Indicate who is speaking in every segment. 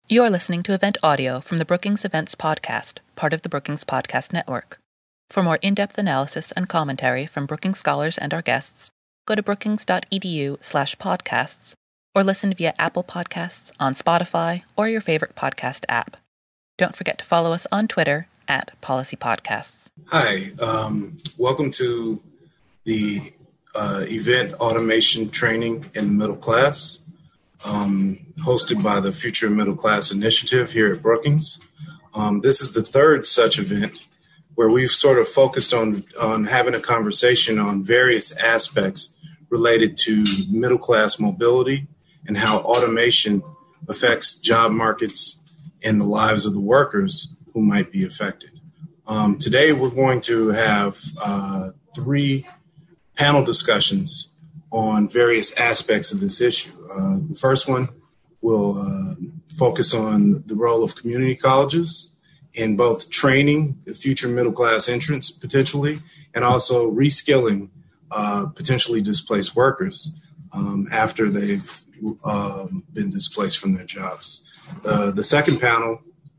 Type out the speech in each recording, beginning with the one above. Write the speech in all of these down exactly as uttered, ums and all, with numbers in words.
Speaker 1: You're listening to event audio from the Brookings Events Podcast, part of the Brookings Podcast Network. For more in-depth analysis and commentary from Brookings scholars and our guests, go to brookings.edu slash podcasts or listen via Apple Podcasts, on Spotify, or your favorite podcast app. Don't forget to follow us on Twitter at Policy Podcasts.
Speaker 2: Hi, um, welcome to the uh, event automation training in the middle class, um, hosted by the Future Middle Class Initiative here at Brookings. Um, this is the third such event where we've sort of focused on, on having a conversation on various aspects related to middle class mobility and how automation affects job markets and the lives of the workers who might be affected. Um, today, we're going to have uh, three panel discussions on various aspects of this issue. Uh, the first one will uh, focus on the role of community colleges in both training the future middle class entrants potentially, and also reskilling uh, potentially displaced workers um, after they've um, been displaced from their jobs. Uh, the second panel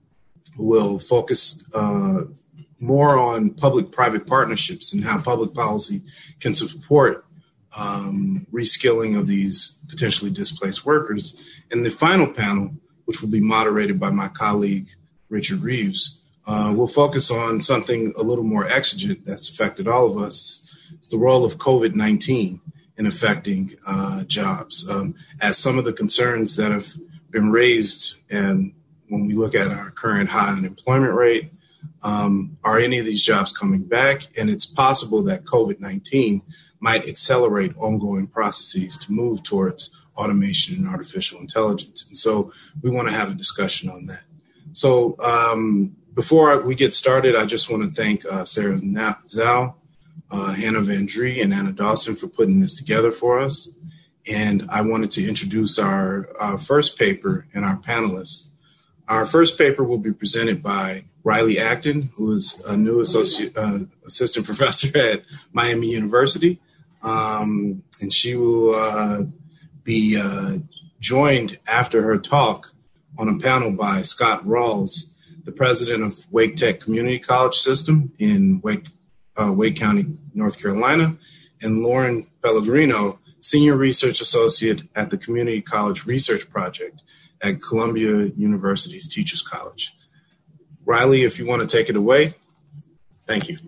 Speaker 2: will focus uh, more on public-private partnerships and how public policy can support um, reskilling of these potentially displaced workers. And the final panel, which will be moderated by my colleague, Richard Reeves, uh, will focus on something a little more exigent that's affected all of us. It's the role of COVID nineteen in affecting uh, jobs. Um, as some of the concerns that have been raised, and when we look at our current high unemployment rate, um, are any of these jobs coming back? And it's possible that COVID nineteen might accelerate ongoing processes to move towards automation and artificial intelligence. And so we want to have a discussion on that. So um, before we get started, I just want to thank uh, Sarah Zhao, uh, Hannah Van Dree, and Anna Dawson for putting this together for us. And I wanted to introduce our uh, first paper and our panelists. Our first paper will be presented by Riley Acton, who is a new associate uh, assistant professor at Miami University. Um, and she will uh, be uh, joined after her talk on a panel by Scott Rawls, the president of Wake Tech Community College System in Wake, uh, Wake County, North Carolina, and Lauren Pellegrino, senior research associate at the Community College Research Project at Columbia University's Teachers College. Riley, if you want to take it away, thank you.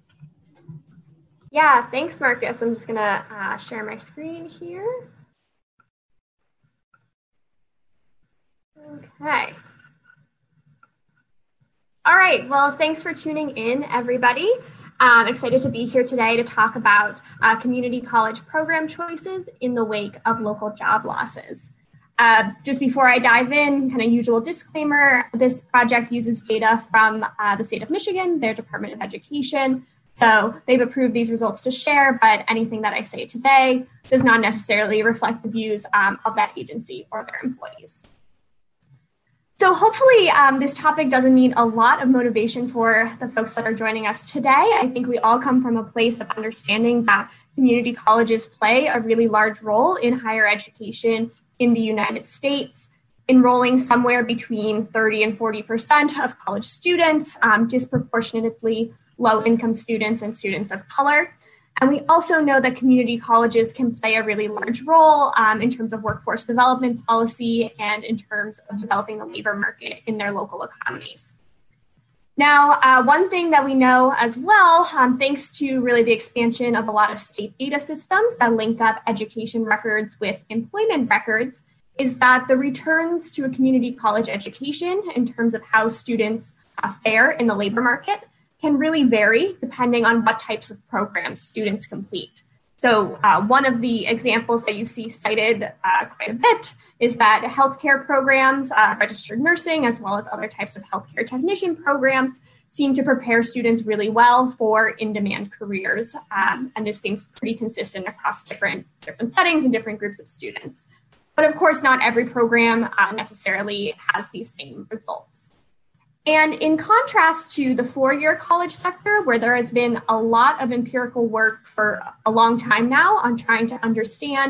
Speaker 3: Yeah, thanks, Marcus. I'm just going to uh, share my screen here. Okay. All right, well, thanks for tuning in, everybody. I'm excited to be here today to talk about uh, community college program choices in the wake of local job losses. Uh, just before I dive in, kind of usual disclaimer, this project uses data from uh, the state of Michigan, their Department of Education. So they've approved these results to share, but anything that I say today does not necessarily reflect the views um, of that agency or their employees. So hopefully um, this topic doesn't need a lot of motivation for the folks that are joining us today. I think we all come from a place of understanding that community colleges play a really large role in higher education in the United States, enrolling somewhere between thirty and forty percent of college students, um, disproportionately low-income students and students of color. And we also know that community colleges can play a really large role um, in terms of workforce development policy and in terms of developing the labor market in their local economies. Now, uh, one thing that we know as well, um, thanks to really the expansion of a lot of state data systems that link up education records with employment records, is that the returns to a community college education in terms of how students uh, fare in the labor market can really vary depending on what types of programs students complete. So uh, one of the examples that you see cited uh, quite a bit is that healthcare programs, uh, registered nursing, as well as other types of healthcare technician programs seem to prepare students really well for in-demand careers. Um, and this seems pretty consistent across different, different settings and different groups of students. But of course, not every program uh, necessarily has these same results. And in contrast to the four-year college sector, where there has been a lot of empirical work for a long time now on trying to understand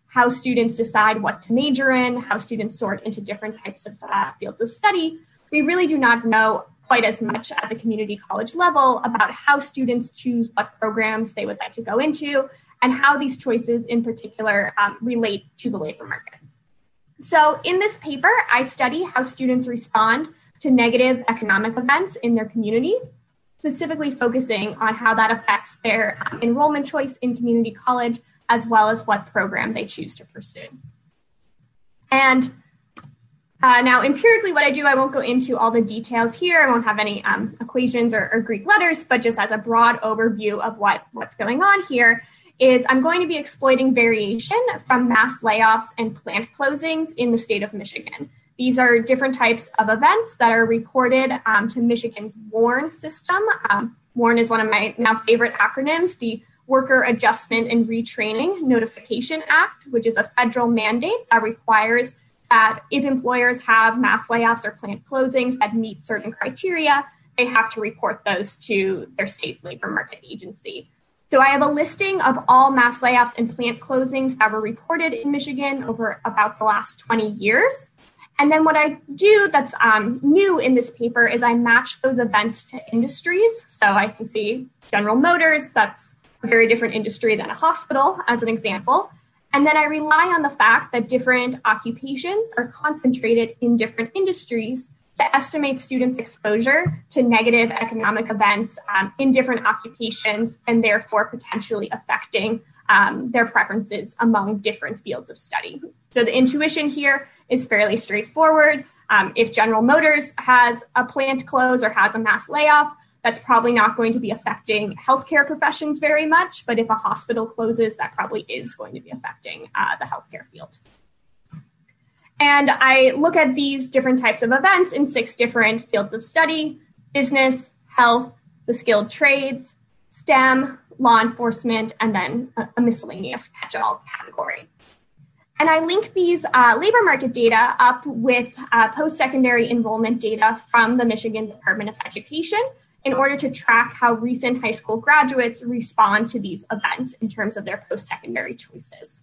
Speaker 3: how students decide what to major in, how students sort into different types of uh, fields of study, we really do not know quite as much at the community college level about how students choose what programs they would like to go into and how these choices in particular um, relate to the labor market. So in this paper, I study how students respond to negative economic events in their community, specifically focusing on how that affects their um, enrollment choice in community college, as well as what program they choose to pursue. And uh, now empirically what I do, I won't go into all the details here. I won't have any um, equations or, or Greek letters, but just as a broad overview of what, what's going on here is I'm going to be exploiting variation from mass layoffs and plant closings in the state of Michigan. These are different types of events that are reported um, to Michigan's WARN system. Um, WARN is one of my now favorite acronyms, the Worker Adjustment and Retraining Notification Act, which is a federal mandate that requires that if employers have mass layoffs or plant closings that meet certain criteria, they have to report those to their state labor market agency. So I have a listing of all mass layoffs and plant closings that were reported in Michigan over about the last twenty years. And then what I do that's um, new in this paper is I match those events to industries. So I can see General Motors, that's a very different industry than a hospital, as an example. And then I rely on the fact that different occupations are concentrated in different industries to estimate students' exposure to negative economic events um, in different occupations and therefore potentially affecting um, their preferences among different fields of study. So the intuition here is fairly straightforward. Um, if General Motors has a plant close or has a mass layoff, that's probably not going to be affecting healthcare professions very much, but if a hospital closes, that probably is going to be affecting uh, the healthcare field. And I look at these different types of events in six different fields of study: business, health, the skilled trades, STEM, law enforcement, and then a, a miscellaneous catch-all category. And I link these uh, labor market data up with uh, post-secondary enrollment data from the Michigan Department of Education in order to track how recent high school graduates respond to these events in terms of their post-secondary choices.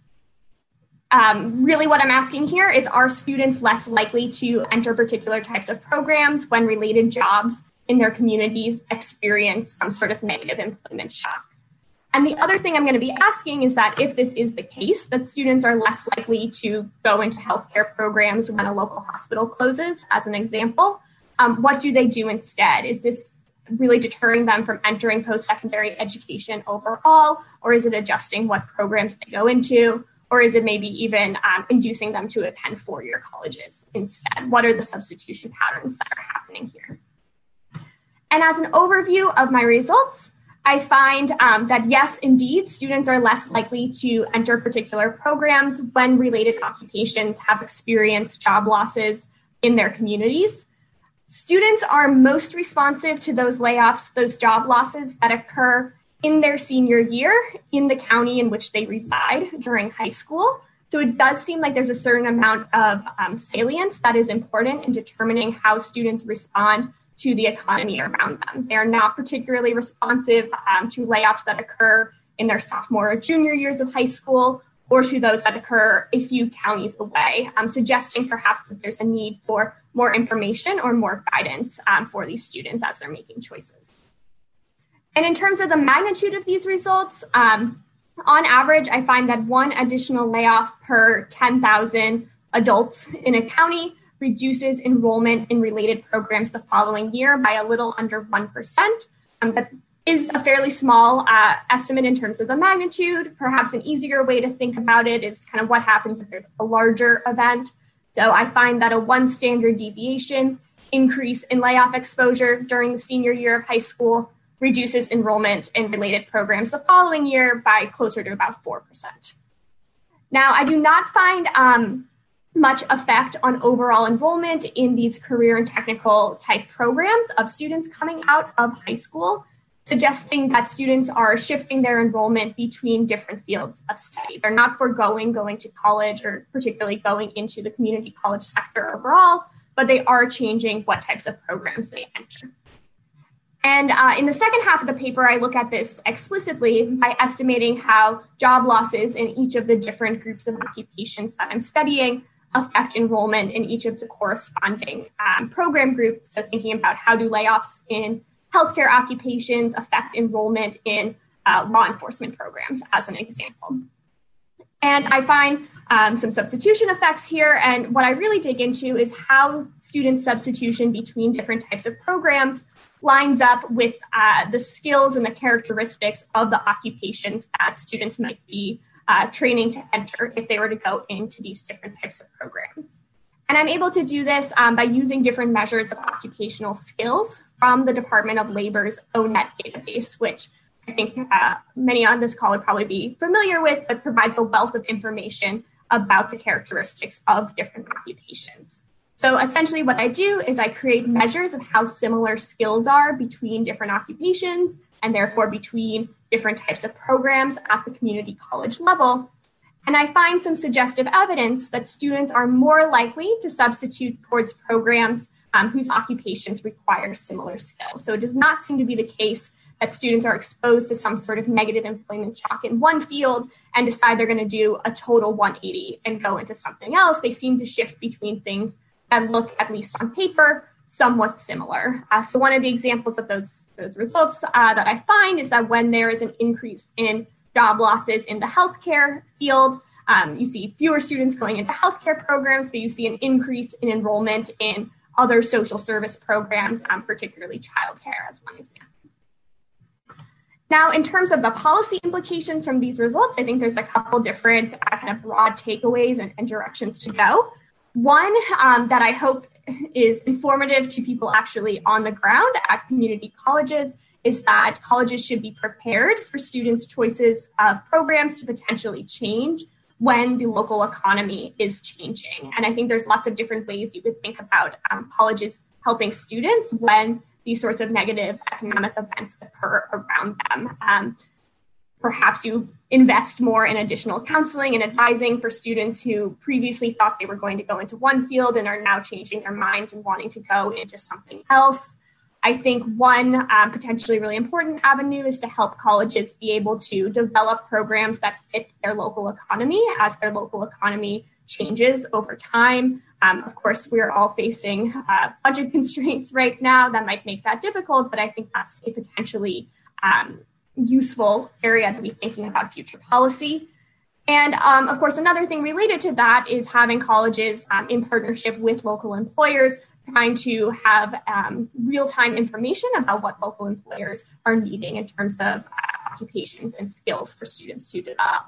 Speaker 3: Um, really what I'm asking here is, are students less likely to enter particular types of programs when related jobs in their communities experience some sort of negative employment shock? And the other thing I'm going to be asking is that if this is the case, that students are less likely to go into healthcare programs when a local hospital closes, as an example, um, what do they do instead? Is this really deterring them from entering post-secondary education overall, or is it adjusting what programs they go into? Or is it maybe even um, inducing them to attend four-year colleges instead? What are the substitution patterns that are happening here? And as an overview of my results, I find um, that yes, indeed, students are less likely to enter particular programs when related occupations have experienced job losses in their communities. Students are most responsive to those layoffs, those job losses that occur in their senior year in the county in which they reside during high school. So it does seem like there's a certain amount of um, salience that is important in determining how students respond to the economy around them. They are not particularly responsive um, to layoffs that occur in their sophomore or junior years of high school, or to those that occur a few counties away, um, suggesting perhaps that there's a need for more information or more guidance um, for these students as they're making choices. And in terms of the magnitude of these results, um, on average, I find that one additional layoff per ten thousand adults in a county reduces enrollment in related programs the following year by a little under one percent. Um, that is a fairly small uh, estimate in terms of the magnitude. Perhaps an easier way to think about it is kind of what happens if there's a larger event. So I find that a one standard deviation increase in layoff exposure during the senior year of high school reduces enrollment in related programs the following year by closer to about four percent. Now, I do not find um, much effect on overall enrollment in these career and technical type programs of students coming out of high school, suggesting that students are shifting their enrollment between different fields of study. They're not foregoing going to college or particularly going into the community college sector overall, but they are changing what types of programs they enter. And uh, in the second half of the paper, I look at this explicitly by estimating how job losses in each of the different groups of occupations that I'm studying affect enrollment in each of the corresponding um, program groups. So thinking about how do layoffs in healthcare occupations affect enrollment in uh, law enforcement programs, as an example. And I find um, some substitution effects here. And what I really dig into is how student substitution between different types of programs lines up with uh, the skills and the characteristics of the occupations that students might be uh, training to enter if they were to go into these different types of programs. And I'm able to do this um, by using different measures of occupational skills from the Department of Labor's O N E T database, which I think uh, many on this call would probably be familiar with, but provides a wealth of information about the characteristics of different occupations. So essentially what I do is I create measures of how similar skills are between different occupations and therefore between different types of programs at the community college level. And I find some suggestive evidence that students are more likely to substitute towards programs um, whose occupations require similar skills. So it does not seem to be the case that students are exposed to some sort of negative employment shock in one field and decide they're going to do a total one eighty and go into something else. They seem to shift between things that look, at least on paper, somewhat similar. Uh, so one of the examples of those, those results uh, that I find is that when there is an increase in job losses in the healthcare field, um, you see fewer students going into healthcare programs, but you see an increase in enrollment in other social service programs, um, particularly childcare as one example. Now, in terms of the policy implications from these results, I think there's a couple different uh, kind of broad takeaways and, and directions to go. One um, that I hope is informative to people actually on the ground at community colleges is that colleges should be prepared for students' choices of programs to potentially change when the local economy is changing. And I think there's lots of different ways you could think about um, colleges helping students when these sorts of negative economic events occur around them. Um, Perhaps you invest more in additional counseling and advising for students who previously thought they were going to go into one field and are now changing their minds and wanting to go into something else. I think one um, potentially really important avenue is to help colleges be able to develop programs that fit their local economy as their local economy changes over time. Um, of course, we're all facing uh, budget constraints right now that might make that difficult, but I think that's a potentially um, useful area to be thinking about future policy. And um, of course, another thing related to that is having colleges um, in partnership with local employers, trying to have um, real-time information about what local employers are needing in terms of uh, occupations and skills for students to develop.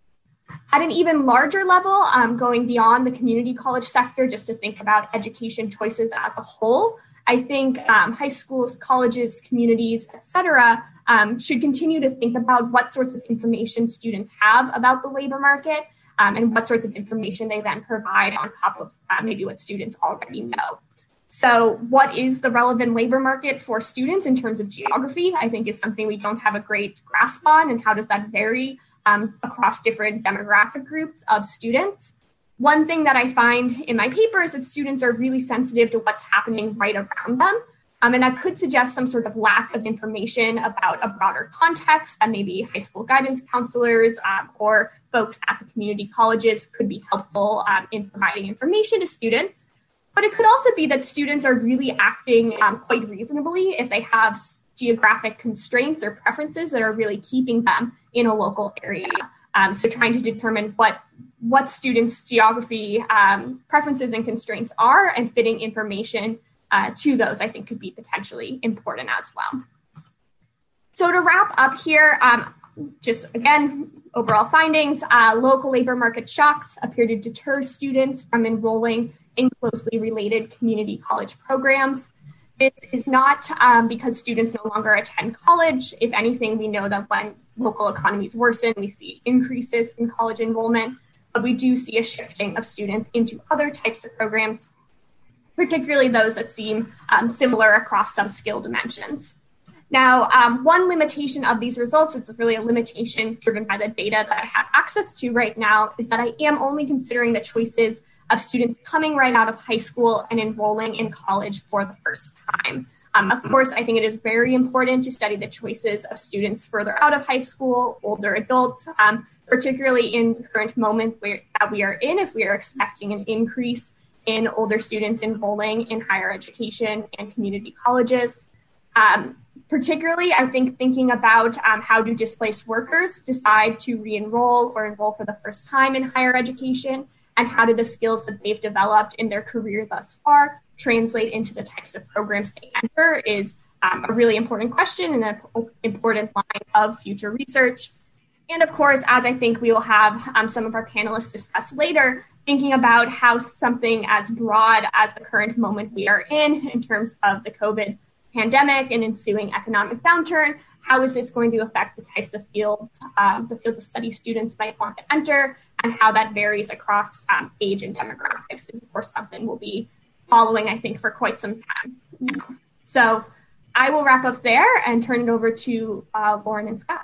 Speaker 3: At an even larger level, um, going beyond the community college sector, just to think about education choices as a whole, I think um, high schools, colleges, communities, et cetera, um, should continue to think about what sorts of information students have about the labor market um, and what sorts of information they then provide on top of uh, maybe what students already know. So what is the relevant labor market for students in terms of geography, I think is something we don't have a great grasp on, and how does that vary um, across different demographic groups of students. One thing that I find in my paper is that students are really sensitive to what's happening right around them. Um, and that could suggest some sort of lack of information about a broader context that maybe high school guidance counselors um, or folks at the community colleges could be helpful um, in providing information to students. But it could also be that students are really acting um, quite reasonably if they have geographic constraints or preferences that are really keeping them in a local area. Um, so trying to determine what what students' geography um, preferences and constraints are and fitting information uh, to those, I think, could be potentially important as well. So to wrap up here, um, just again, overall findings, uh, local labor market shocks appear to deter students from enrolling in closely related community college programs. This is not um, because students no longer attend college. If anything, we know that when local economies worsen, we see increases in college enrollment, but we do see a shifting of students into other types of programs, particularly those that seem um, similar across some skill dimensions. Now, um, one limitation of these results, it's really a limitation driven by the data that I have access to right now, is that I am only considering the choices of students coming right out of high school and enrolling in college for the first time. Um, of course, I think it is very important to study the choices of students further out of high school, older adults, um, particularly in the current moment where, that we are in, if we are expecting an increase in older students enrolling in higher education and community colleges. Um, particularly, I think thinking about um, how do displaced workers decide to re-enroll or enroll for the first time in higher education, and how do the skills that they've developed in their career thus far translate into the types of programs they enter is um, a really important question and an important line of future research. And of course, as I think we will have um, some of our panelists discuss later, thinking about how something as broad as the current moment we are in, in terms of the COVID pandemic and ensuing economic downturn, how is this going to affect the types of fields, uh, the fields of study students might want to enter, and how that varies across um, age and demographics is, of course, something we'll be following, I think, for quite some time. So I will wrap up there and turn it over to uh, Lauren and Scott.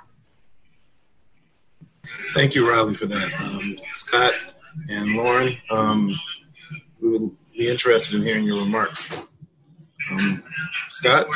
Speaker 2: Thank you, Riley, for that. Um, Scott and Lauren, um, we will be interested in hearing your remarks. Um, Scott?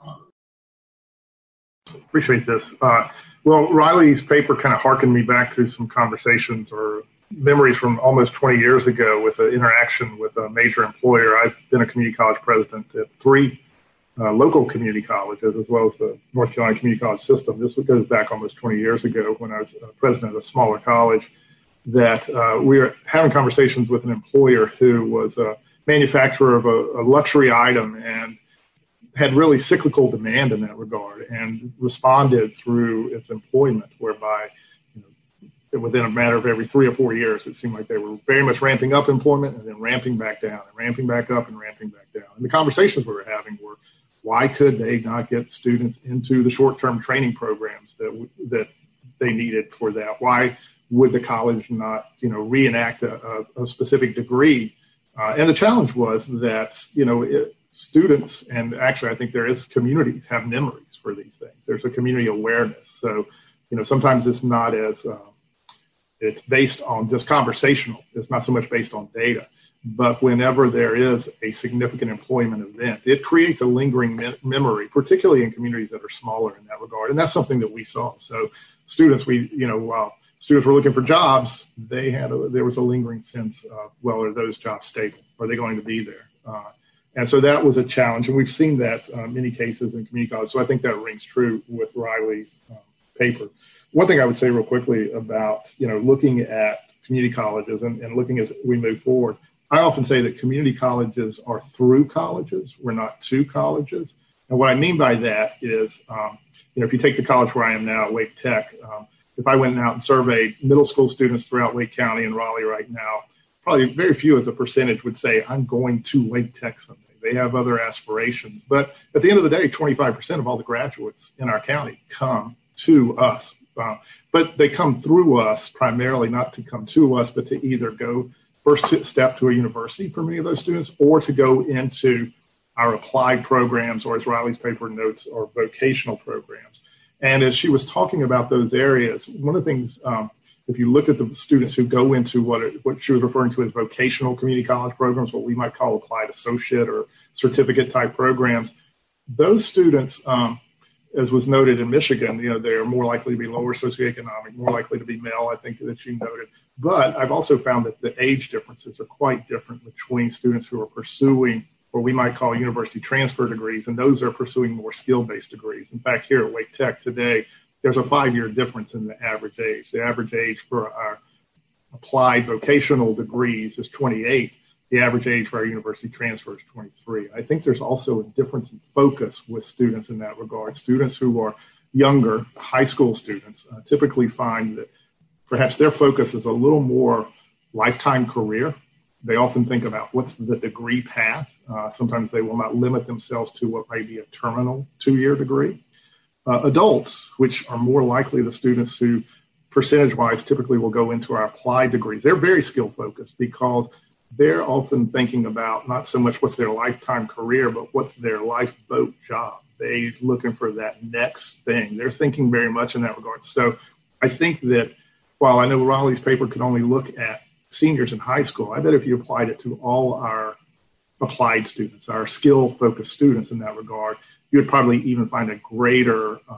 Speaker 4: Appreciate this. Uh, well, Riley's paper kind of harkened me back to some conversations or memories from almost twenty years ago with an interaction with a major employer. I've been a community college president at three uh, local community colleges, as well as the North Carolina Community College System. This goes back almost twenty years ago when I was uh, president of a smaller college, that uh, we were having conversations with an employer who was a manufacturer of a, a luxury item and had really cyclical demand in that regard, and responded through its employment, whereby you know, within a matter of every three or four years, it seemed like they were very much ramping up employment and then ramping back down and ramping back up and ramping back down. And the conversations we were having were, why could they not get students into the short-term training programs that that they needed for that? Why would the college not, you know, reenact a, a, a specific degree? Uh, and the challenge was that, you know, it, students, and actually I think there is communities, have memories for these things. There's a community awareness. So, you know, sometimes it's not as, uh, it's based on just conversational. It's not so much based on data. But whenever there is a significant employment event, it creates a lingering me- memory, particularly in communities that are smaller in that regard. And that's something that we saw. So students, we, you know, while students were looking for jobs, they had a, there was a lingering sense of, well, are those jobs stable? Are they going to be there? Uh, and so that was a challenge. And we've seen that in uh, many cases in community college. So I think that rings true with Riley's um, paper. One thing I would say real quickly about, you know, looking at community colleges and, and looking as we move forward, I often say that community colleges are through colleges. We're not to colleges. And what I mean by that is, um, you know, if you take the college where I am now, Wake Tech, um, if I went out and surveyed middle school students throughout Wake County and Raleigh right now, probably very few as a percentage would say, I'm going to Wake Tech someday. They have other aspirations. But at the end of the day, twenty-five percent of all the graduates in our county come to us. Uh, but they come through us primarily, not to come to us, but to either go first step to a university for many of those students, or to go into our applied programs, or as Riley's paper notes, or vocational programs. And as she was talking about those areas, one of the things, um, if you look at the students who go into what it, what she was referring to as vocational community college programs, what we might call applied associate or certificate type programs, those students, um, as was noted in Michigan, you know, they're more likely to be lower socioeconomic, more likely to be male, I think that you noted. But I've also found that the age differences are quite different between students who are pursuing what we might call university transfer degrees, and those are pursuing more skill-based degrees. In fact, here at Wake Tech today, there's a five-year difference in the average age. The average age for our applied vocational degrees is twenty-eight. The average age for our university transfer is twenty-three. I think there's also a difference in focus with students in that regard. Students who are younger, high school students, uh, typically find that perhaps their focus is a little more lifetime career. They often think about what's the degree path. Uh, sometimes they will not limit themselves to what may be a terminal two-year degree. Uh, adults, which are more likely the students who percentage-wise typically will go into our applied degrees, they're very skill-focused because they're often thinking about not so much what's their lifetime career, but what's their lifeboat job. They're looking for that next thing. They're thinking very much in that regard. So I think that while I know Raleigh's paper could only look at seniors in high school, I bet if you applied it to all our applied students, our skill-focused students in that regard, you would probably even find a greater uh,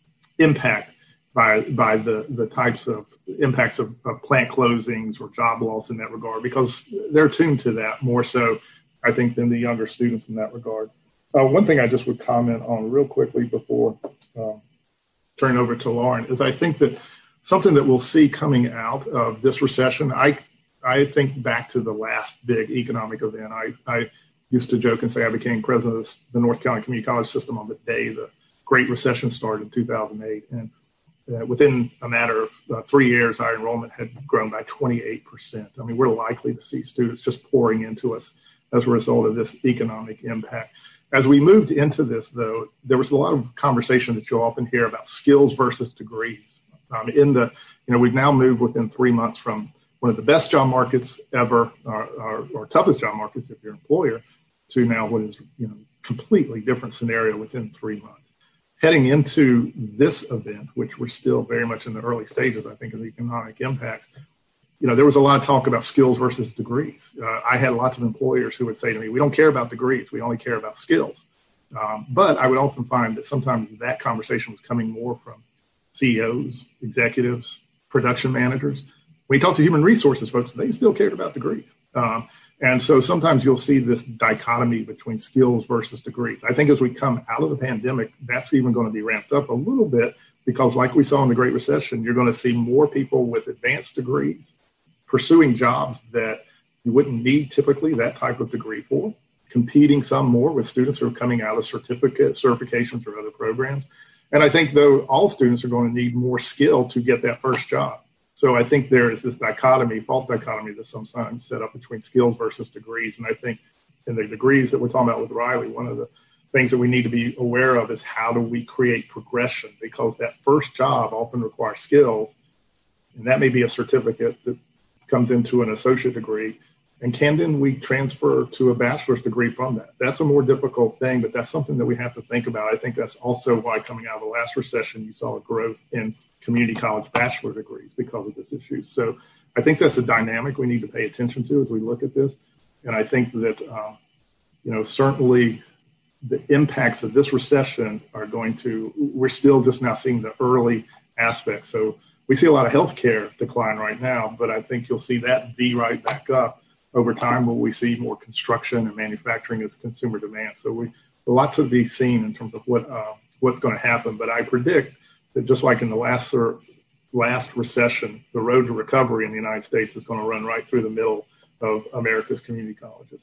Speaker 4: impact by by the, the types of impacts of, of plant closings or job loss in that regard, because they're tuned to that more so, I think, than the younger students in that regard. Uh, one thing I just would comment on real quickly before uh, turning over to Lauren is I think that something that we'll see coming out of this recession, I I think back to the last big economic event. I, I used to joke and say I became president of the North Carolina Community College System on the day the Great Recession started in two thousand eight. And uh, within a matter of uh, three years, our enrollment had grown by twenty-eight percent. I mean, we're likely to see students just pouring into us as a result of this economic impact. As we moved into this, though, there was a lot of conversation that you'll often hear about skills versus degrees. Um, in the, you know, we've now moved within three months from one of the best job markets ever, or, or, or toughest job markets if you're an employer, to now what is, you know, completely different scenario within three months. Heading into this event, which we're still very much in the early stages, I think, of the economic impact, you know, there was a lot of talk about skills versus degrees. Uh, I had lots of employers who would say to me, we don't care about degrees, we only care about skills. Um, but I would often find that sometimes that conversation was coming more from C E Os, executives, production managers. When you talk to human resources folks, they still cared about degrees. Um, and so sometimes you'll see this dichotomy between skills versus degrees. I think as we come out of the pandemic, that's even going to be ramped up a little bit, because like we saw in the Great Recession, you're going to see more people with advanced degrees pursuing jobs that you wouldn't need typically that type of degree for, competing some more with students who are coming out of certificate, certifications or other programs. And I think, though, all students are going to need more skill to get that first job. So I think there is this dichotomy, false dichotomy that's sometimes set up between skills versus degrees. And I think in the degrees that we're talking about with Riley, one of the things that we need to be aware of is how do we create progression, because that first job often requires skills. And that may be a certificate that comes into an associate degree. And can then we transfer to a bachelor's degree from that? That's a more difficult thing, but that's something that we have to think about. I think that's also why coming out of the last recession, you saw a growth in community college bachelor degrees because of this issue. So I think that's a dynamic we need to pay attention to as we look at this. And I think that, um, you know, certainly the impacts of this recession are going to, we're still just now seeing the early aspects. So we see a lot of healthcare decline right now, but I think you'll see that be right back up over time where we see more construction and manufacturing as consumer demand. So we a lot to be seen in terms of what uh, what's going to happen. But I predict that just like in the last uh, last recession, the road to recovery in the United States is going to run right through the middle of America's community colleges.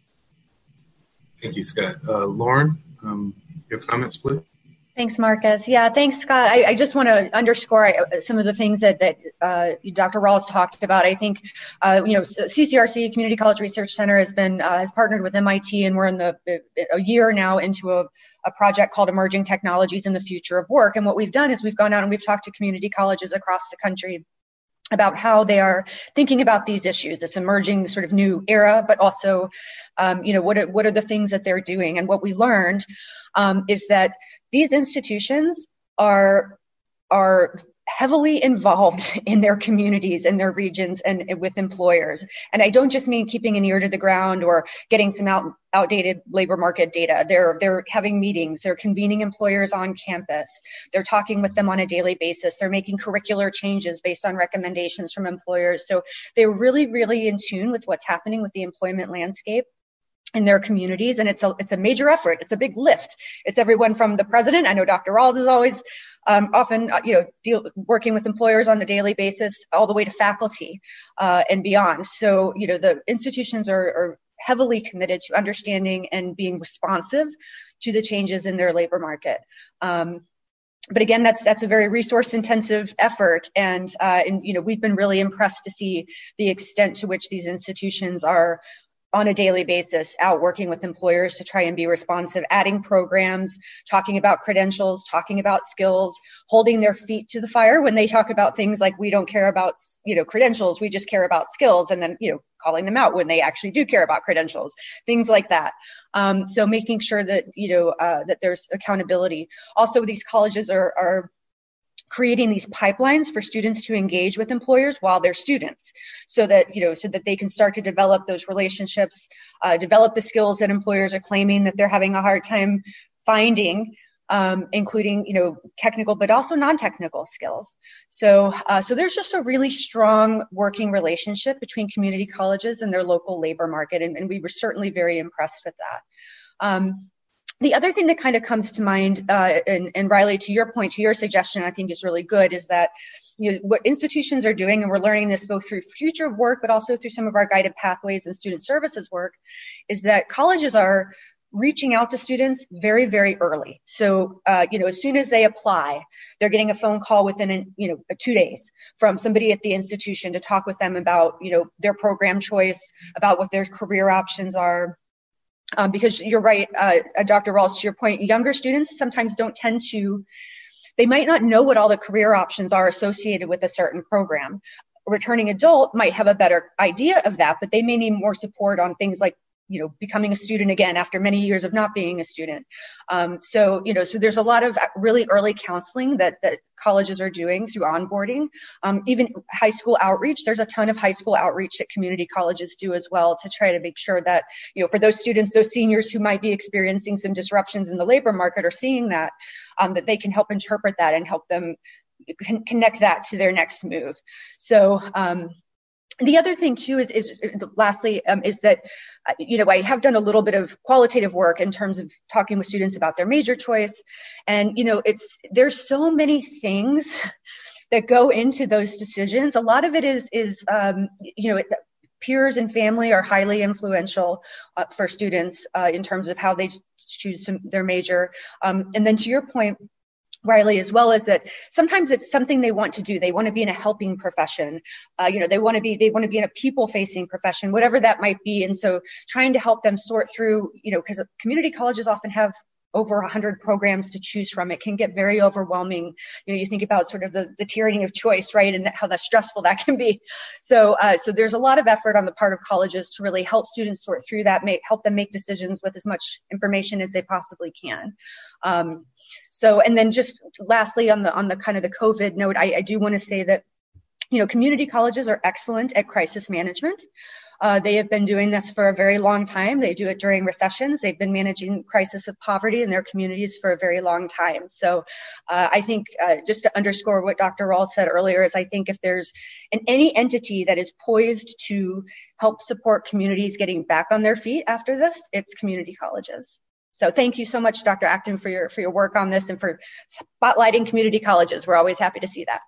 Speaker 2: Thank you, Scott. Uh, Lauren, um, your comments, please.
Speaker 5: Thanks, Marcus. Yeah, thanks, Scott. I, I just want to underscore some of the things that, that uh, Doctor Rawls talked about. I think, uh, you know, C C R C, Community College Research Center, has been uh, has partnered with M I T, and we're in the a year now into a, a project called Emerging Technologies in the Future of Work. And what we've done is we've gone out and we've talked to community colleges across the country about how they are thinking about these issues, this emerging sort of new era, but also, um, you know, what are, what are the things that they're doing? And what we learned um, is that these institutions are are heavily involved in their communities and their regions and, and with employers. And I don't just mean keeping an ear to the ground or getting some out, outdated labor market data. They're they're having meetings, they're convening employers on campus, they're talking with them on a daily basis, they're making curricular changes based on recommendations from employers. So they're really, really in tune with what's happening with the employment landscape in their communities. And it's a it's a major effort. It's a big lift. It's everyone from the president. I know Doctor Rawls is always um, often, uh, you know, deal, working with employers on a daily basis, all the way to faculty uh, and beyond. So, you know, the institutions are, are heavily committed to understanding and being responsive to the changes in their labor market. Um, But again, that's that's a very resource-intensive effort, and uh, and you know we've been really impressed to see the extent to which these institutions are on a daily basis out working with employers to try and be responsive, adding programs, talking about credentials, talking about skills, holding their feet to the fire when they talk about things like we don't care about, you know, credentials, we just care about skills, and then, you know, calling them out when they actually do care about credentials, things like that. Um, so making sure that, you know, uh, that there's accountability. Also, these colleges are, are creating these pipelines for students to engage with employers while they're students, so that, you know, so that they can start to develop those relationships, uh, develop the skills that employers are claiming that they're having a hard time finding, um, including, you know, technical, but also non-technical skills. So, uh, so there's just a really strong working relationship between community colleges and their local labor market, and, and we were certainly very impressed with that. Um, The other thing that kind of comes to mind, uh, and, and Riley, to your point, to your suggestion, I think is really good, is that, you know, what institutions are doing, and we're learning this both through future of work, but also through some of our guided pathways and student services work, is that colleges are reaching out to students very, very early. So, uh, you know, as soon as they apply, they're getting a phone call within, you know, two days from somebody at the institution to talk with them about, you know, their program choice, about what their career options are. Um, because you're right, uh, Doctor Rawls, to your point, younger students sometimes don't tend to, they might not know what all the career options are associated with a certain program. A returning adult might have a better idea of that, but they may need more support on things like, you know, becoming a student again after many years of not being a student. Um, so, you know, so there's a lot of really early counseling that, that colleges are doing through onboarding. Um, even high school outreach, there's a ton of high school outreach that community colleges do as well to try to make sure that, you know, for those students, those seniors who might be experiencing some disruptions in the labor market or seeing that, um, that they can help interpret that and help them con- connect that to their next move. So, um, the other thing too is, is lastly, um, is that, uh, you know, I have done a little bit of qualitative work in terms of talking with students about their major choice. And, you know, it's, there's so many things that go into those decisions. A lot of it is, is, um, you know, it, peers and family are highly influential uh, for students uh, in terms of how they choose some, their major. Um, and then to your point, Riley, as well, as that sometimes it's something they want to do. They want to be in a helping profession. Uh, you know, they want to be, they want to be in a people-facing profession, whatever that might be. And so trying to help them sort through, you know, because community colleges often have over one hundred programs to choose from. It can get very overwhelming. You know, you think about sort of the, the tyranny of choice, right, and how that stressful that can be. So, uh, so there's a lot of effort on the part of colleges to really help students sort through that, make, help them make decisions with as much information as they possibly can. Um, so, and then just lastly, on the on the kind of the COVID note, I, I do want to say that, you know, community colleges are excellent at crisis management. Uh, they have been doing this for a very long time. They do it during recessions. They've been managing crisis of poverty in their communities for a very long time. So uh, I think uh, just to underscore what Doctor Rawls said earlier is I think if there's an, any entity that is poised to help support communities getting back on their feet after this, it's community colleges. So thank you so much, Doctor Acton, for your, for your work on this and for spotlighting community colleges. We're always happy to see that.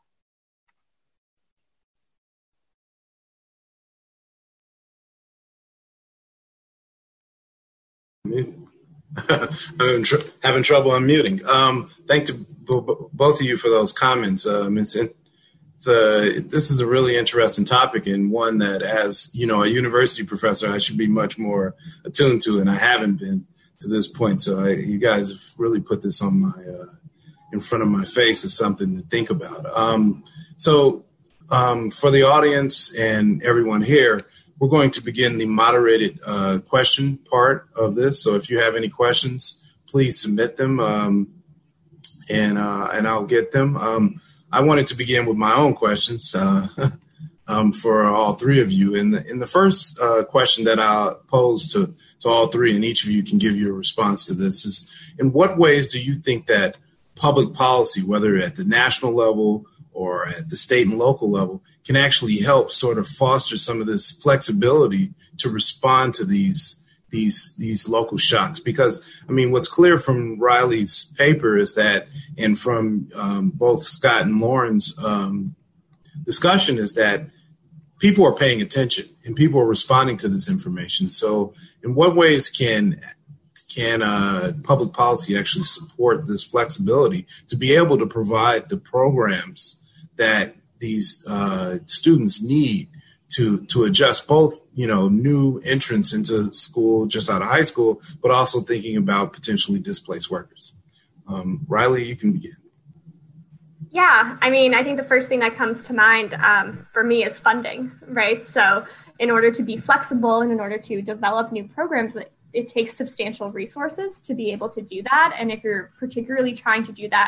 Speaker 2: I'm tr- having trouble unmuting. Um, thank to b- b- both of you for those comments. Um, it's, it's a, this is a really interesting topic, and one that, as you know, a university professor, I should be much more attuned to, and I haven't been to this point. So I, you guys have really put this on my uh, in front of my face as something to think about. Um, so um, for the audience and everyone here, we're going to begin the moderated uh, question part of this. So if you have any questions, please submit them, um, and uh, and I'll get them. Um, I wanted to begin with my own questions uh, um, for all three of you. And the, in the first uh, question that I'll pose to, to all three, and each of you can give your response to this, is in what ways do you think that public policy, whether at the national level or at the state and local level, can actually help sort of foster some of this flexibility to respond to these these these local shocks? Because, I mean, what's clear from Riley's paper is that, and from um, both Scott and Lauren's um, discussion, is that people are paying attention and people are responding to this information. So in what ways can can uh, public policy actually support this flexibility to be able to provide the programs that these uh, students need to to adjust, both, you know, new entrants into school just out of high school, but also thinking about potentially displaced workers? Um, Riley, you can begin.
Speaker 3: Yeah, I mean, I think the first thing that comes to mind um, for me is funding, right? So in order to be flexible and in order to develop new programs, it takes substantial resources to be able to do that. And if you're particularly trying to do that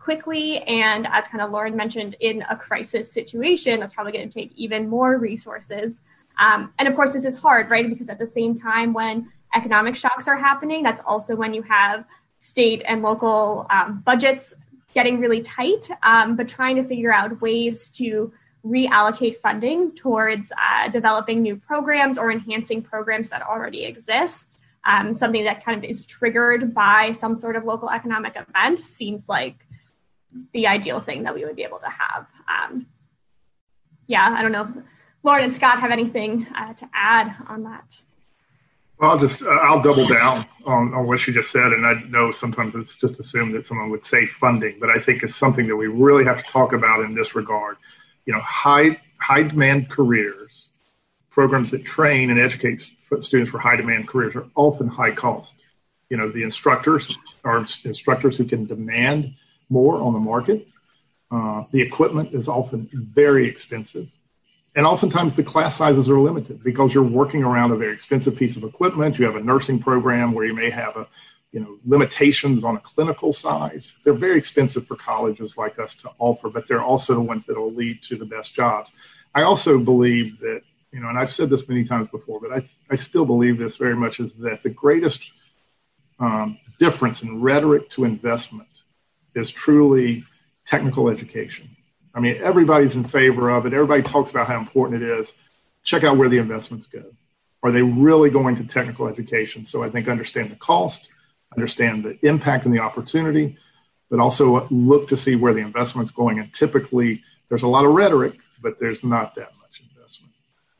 Speaker 3: quickly. And as kind of Lauren mentioned, in a crisis situation, that's probably going to take even more resources. Um, and of course, this is hard, right? Because at the same time, when economic shocks are happening, that's also when you have state and local um, budgets getting really tight, um, but trying to figure out ways to reallocate funding towards uh, developing new programs or enhancing programs that already exist. Um, something that kind of is triggered by some sort of local economic event seems like the ideal thing that we would be able to have. Um, yeah, I don't know if Lauren and Scott have anything uh, to add on that.
Speaker 4: Well, I'll just, uh, I'll double down on, on what she just said. And I know sometimes it's just assumed that someone would say funding, but I think it's something that we really have to talk about in this regard. You know, high, high demand careers, programs that train and educate students for high demand careers are often high cost. You know, the instructors are instructors who can demand more on the market. Uh, the equipment is often very expensive. And oftentimes the class sizes are limited because you're working around a very expensive piece of equipment. You have a nursing program where you may have a, you know, limitations on a clinical size. They're very expensive for colleges like us to offer, but they're also the ones that will lead to the best jobs. I also believe that, you know, and I've said this many times before, but I, I still believe this very much, is that the greatest um, difference in rhetoric to investment is truly technical education. I mean, everybody's in favor of it. Everybody talks about how important it is. Check out where the investments go. Are they really going to technical education? So I think understand the cost, understand the impact and the opportunity, but also look to see where the investment's going. And typically there's a lot of rhetoric, but there's not that much investment.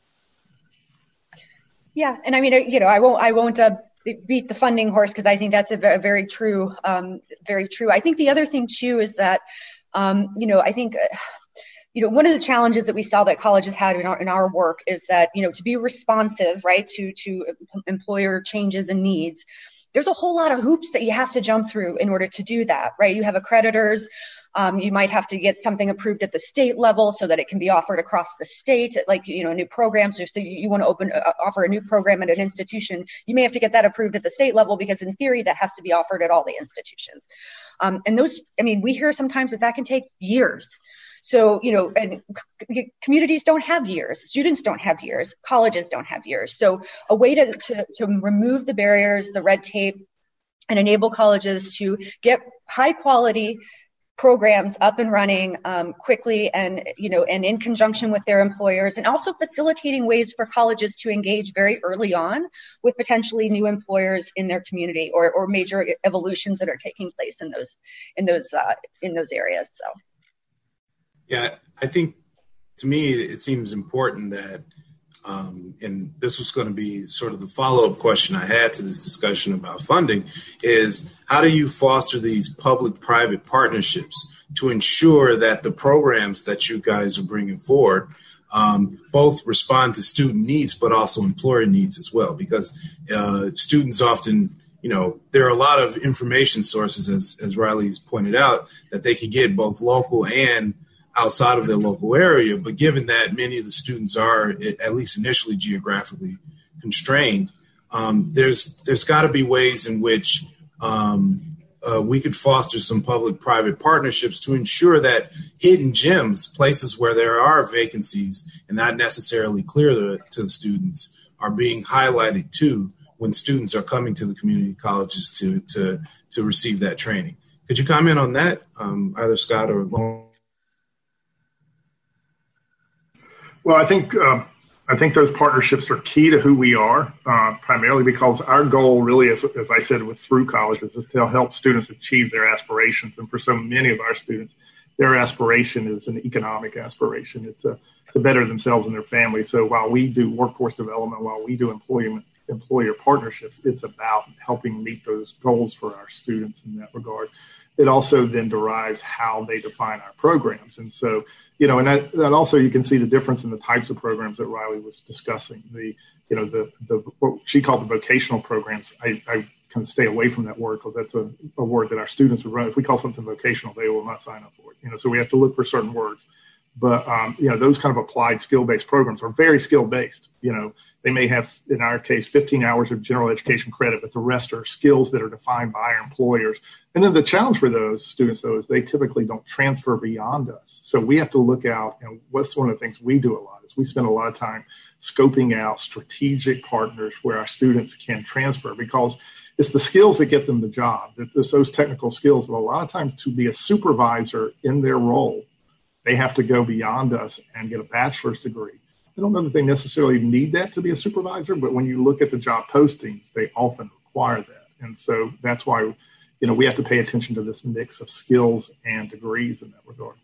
Speaker 5: Yeah. And I mean, you know, I won't, I won't uh, beat the funding horse, because I think that's a very, very true, um, very true. I think the other thing too is that, Um, you know, I think, uh, you know, one of the challenges that we saw that colleges had in our, in our work is that, you know, to be responsive, right, to, to employer changes and needs, there's a whole lot of hoops that you have to jump through in order to do that, right? You have accreditors. Um, you might have to get something approved at the state level so that it can be offered across the state, like, you know, new programs. So you, you want to open, uh, offer a new program at an institution, you may have to get that approved at the state level, because in theory that has to be offered at all the institutions. Um, and those, I mean, we hear sometimes that that can take years. So, you know, and c- communities don't have years, students don't have years, colleges don't have years. So a way to, to, to remove the barriers, the red tape, and enable colleges to get high quality programs up and running um, quickly, and, you know, and in conjunction with their employers, and also facilitating ways for colleges to engage very early on with potentially new employers in their community, or, or major evolutions that are taking place in those, in those, uh, in those areas. So.
Speaker 2: Yeah, I think to me, it seems important that, um, and this was going to be sort of the follow-up question I had to this discussion about funding, is how do you foster these public-private partnerships to ensure that the programs that you guys are bringing forward um, both respond to student needs, but also employer needs as well? Because uh, students often, you know, there are a lot of information sources, as, as Riley's pointed out, that they can get both local and outside of their local area. But given that many of the students are, at least initially, geographically constrained, um, there's there's got to be ways in which um, uh, we could foster some public-private partnerships to ensure that hidden gems, places where there are vacancies and not necessarily clear to, to the students, are being highlighted too when students are coming to the community colleges to to to receive that training. Could you comment on that, um, either Scott or Lauren?
Speaker 4: Well, I think uh, I think those partnerships are key to who we are, uh, primarily because our goal really is, as I said, with through colleges, is to help students achieve their aspirations. And for so many of our students, their aspiration is an economic aspiration. It's a, to better themselves and their family. So while we do workforce development, while we do employment, employer partnerships, it's about helping meet those goals for our students in that regard. It also then derives how they define our programs. And so, you know, and that, that also you can see the difference in the types of programs that Riley was discussing. The, you know, the, the what she called the vocational programs. I, I kind of stay away from that word because that's a, a word that our students would run. If we call something vocational, they will not sign up for it. You know, so we have to look for certain words. But, um, you know, those kind of applied skill-based programs are very skill-based. You know, They may have, in our case, fifteen hours of general education credit, but the rest are skills that are defined by our employers. And then the challenge for those students, though, is they typically don't transfer beyond us. So we have to look out, and what's one of the things we do a lot is we spend a lot of time scoping out strategic partners where our students can transfer, because it's the skills that get them the job. It's those technical skills. But a lot of times to be a supervisor in their role, they have to go beyond us and get a bachelor's degree. I don't know that they necessarily need that to be a supervisor, but when you look at the job postings, they often require that. And so that's why, you know, we have to pay attention to this mix of skills and degrees in that regard.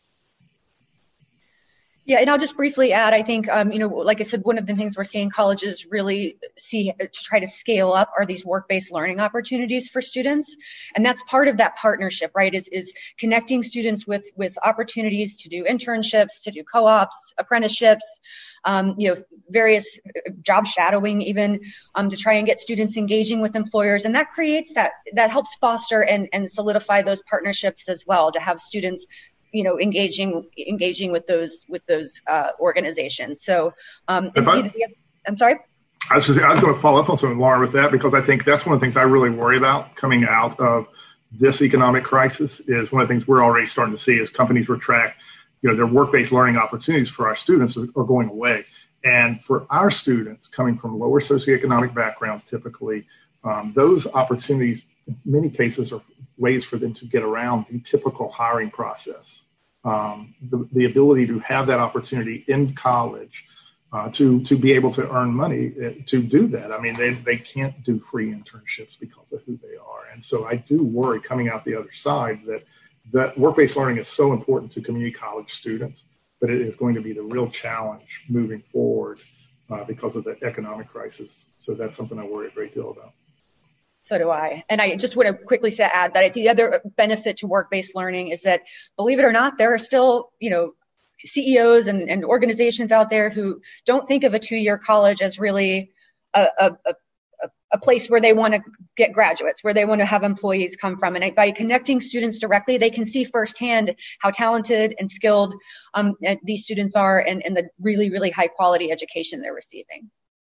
Speaker 5: Yeah, and I'll just briefly add, I think, um, you know, like I said, one of the things we're seeing colleges really see to try to scale up are these work-based learning opportunities for students. And that's part of that partnership, right, is, is connecting students with, with opportunities to do internships, to do co-ops, apprenticeships, um, you know, various job shadowing even, um, to try and get students engaging with employers. And that creates that, that helps foster and, and solidify those partnerships as well, to have students you know, engaging, engaging with those, with those uh, organizations. So, um, and, I, I'm sorry.
Speaker 4: I was, just, I was going to follow up on something, Lauren, with that, because I think that's one of the things I really worry about coming out of this economic crisis. Is one of the things we're already starting to see is companies retract, you know, their work-based learning opportunities for our students are, are going away. And for our students coming from lower socioeconomic backgrounds, typically, um, those opportunities in many cases are ways for them to get around the typical hiring process. Um, the, the ability to have that opportunity in college uh, to, to be able to earn money uh, to do that. I mean, they, they can't do free internships because of who they are. And so I do worry coming out the other side that, that work-based learning is so important to community college students, but it is going to be the real challenge moving forward uh, because of the economic crisis. So that's something I worry a great deal about.
Speaker 5: So do I. And I just want to quickly say, add that the other benefit to work-based learning is that, believe it or not, there are still, you know, C E Os and, and organizations out there who don't think of a two-year college as really a, a, a, a place where they want to get graduates, where they want to have employees come from. And by connecting students directly, they can see firsthand how talented and skilled um, these students are, and, and the really, really high-quality education they're receiving.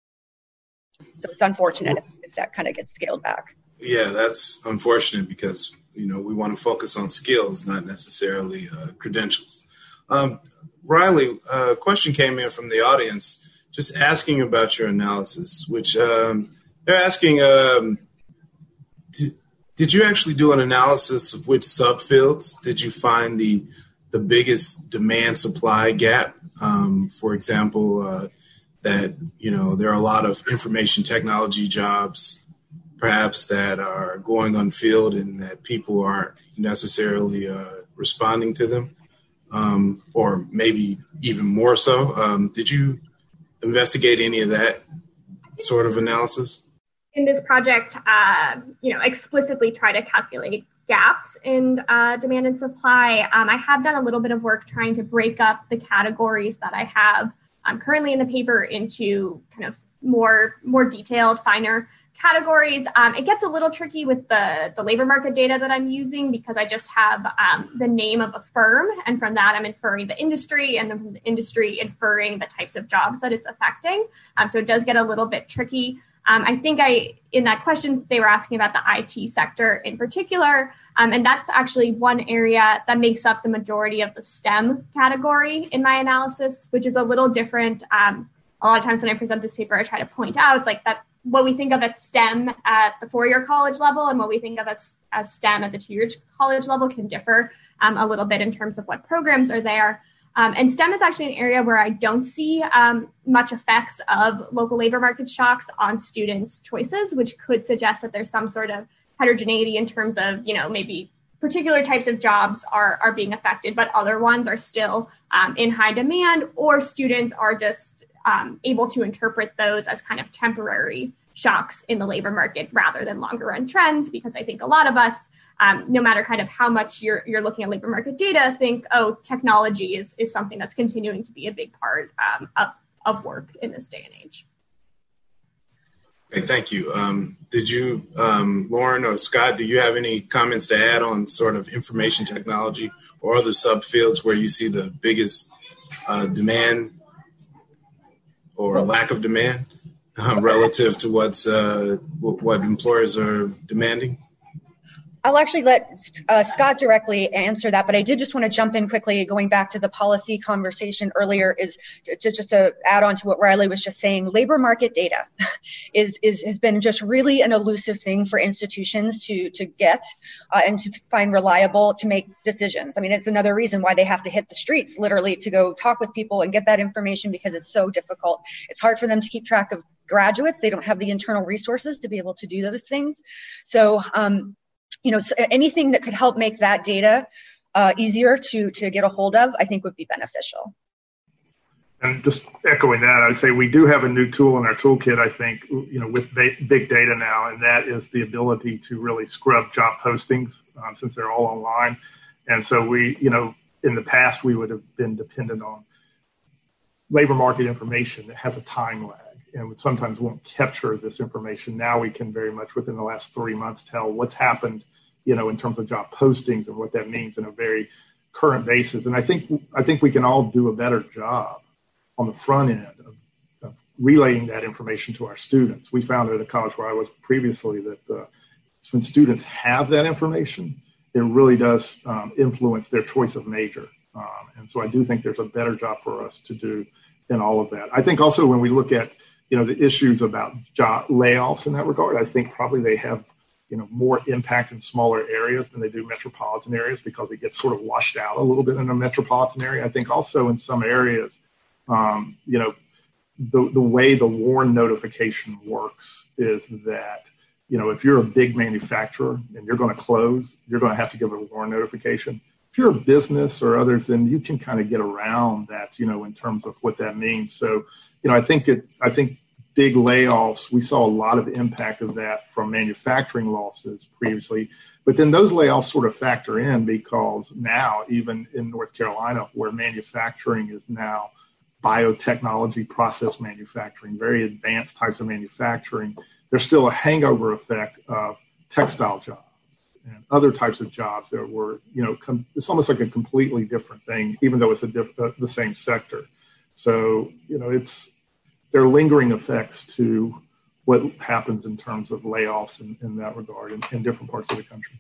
Speaker 5: So it's unfortunate if, if that kind of gets scaled back.
Speaker 2: Yeah, that's unfortunate because, you know, we want to focus on skills, not necessarily uh, credentials. Um, Riley, a question came in from the audience just asking about your analysis, which um, they're asking, um, did, did you actually do an analysis of which subfields did you find the the biggest demand-supply gap? Um, for example, uh, that, you know, there are a lot of information technology jobs, perhaps, that are going unfilled and that people aren't necessarily uh, responding to them, um, or maybe even more so. Um, did you investigate any of that sort of analysis?
Speaker 3: In this project, uh, you know, explicitly try to calculate gaps in uh, demand and supply. Um, I have done a little bit of work trying to break up the categories that I have um, currently in the paper into kind of more more detailed, finer categories. Um, it gets a little tricky with the, the labor market data that I'm using because I just have um, the name of a firm, and from that I'm inferring the industry, and then from the industry inferring the types of jobs that it's affecting. Um, so it does get a little bit tricky. Um, I think I, in that question, they were asking about the I T sector in particular, um, and that's actually one area that makes up the majority of the STEM category in my analysis, which is a little different. Um, a lot of times when I present this paper, I try to point out like that what we think of as STEM at the four-year college level and what we think of as, as STEM at the two-year college level can differ um, a little bit in terms of what programs are there. Um, and STEM is actually an area where I don't see um, much effects of local labor market shocks on students' choices, which could suggest that there's some sort of heterogeneity in terms of, you know, maybe particular types of jobs are, are being affected, but other ones are still um, in high demand, or students are just um, able to interpret those as kind of temporary shocks in the labor market rather than longer run trends, because I think a lot of us, um, no matter kind of how much you're you're looking at labor market data, think, oh, technology is, is something that's continuing to be a big part um, of, of work in this day and age.
Speaker 2: Okay, thank you. Um, did you, um, Lauren or Scott, do you have any comments to add on sort of information technology or other subfields where you see the biggest uh, demand or lack of demand? uh, relative to what's uh, what employers are demanding?
Speaker 5: I'll actually let uh, Scott directly answer that, but I did just want to jump in quickly, going back to the policy conversation earlier, is to, to just to add on to what Riley was just saying. Labor market data is, is has been just really an elusive thing for institutions to to get uh, and to find reliable to make decisions. I mean, it's another reason why they have to hit the streets literally to go talk with people and get that information, because it's so difficult. It's hard for them to keep track of graduates. They don't have the internal resources to be able to do those things. So, um, you know, anything that could help make that data uh, easier to to get a hold of, I think would be beneficial.
Speaker 4: And just echoing that, I'd say we do have a new tool in our toolkit, I think, you know, with big data now, and that is the ability to really scrub job postings um, since they're all online. And so we, you know, in the past, we would have been dependent on labor market information that has a time lag and sometimes won't capture this information. Now we can very much within the last three months tell what's happened, you know, in terms of job postings and what that means in a very current basis. And I think I think we can all do a better job on the front end of, of relaying that information to our students. We found at a college where I was previously that uh, when students have that information, it really does um, influence their choice of major. Um, and so I do think there's a better job for us to do in all of that. I think also when we look at, you know, the issues about job layoffs in that regard, I think probably they have, you know, more impact in smaller areas than they do metropolitan areas, because it gets sort of washed out a little bit in a metropolitan area. I think also in some areas, um, you know, the, the way the WARN notification works is that, you know, if you're a big manufacturer and you're going to close, you're going to have to give a WARN notification. If you're a business or others, then you can kind of get around that, you know, in terms of what that means. So, you know, I think it, I think big layoffs, we saw a lot of impact of that from manufacturing losses previously, but then those layoffs sort of factor in because now, even in North Carolina, where manufacturing is now biotechnology process manufacturing, very advanced types of manufacturing, there's still a hangover effect of textile jobs and other types of jobs that were, you know, com- it's almost like a completely different thing, even though it's a diff- uh, the same sector. So, you know, it's, there are lingering effects to what happens in terms of layoffs in, in that regard in, in different parts of the country.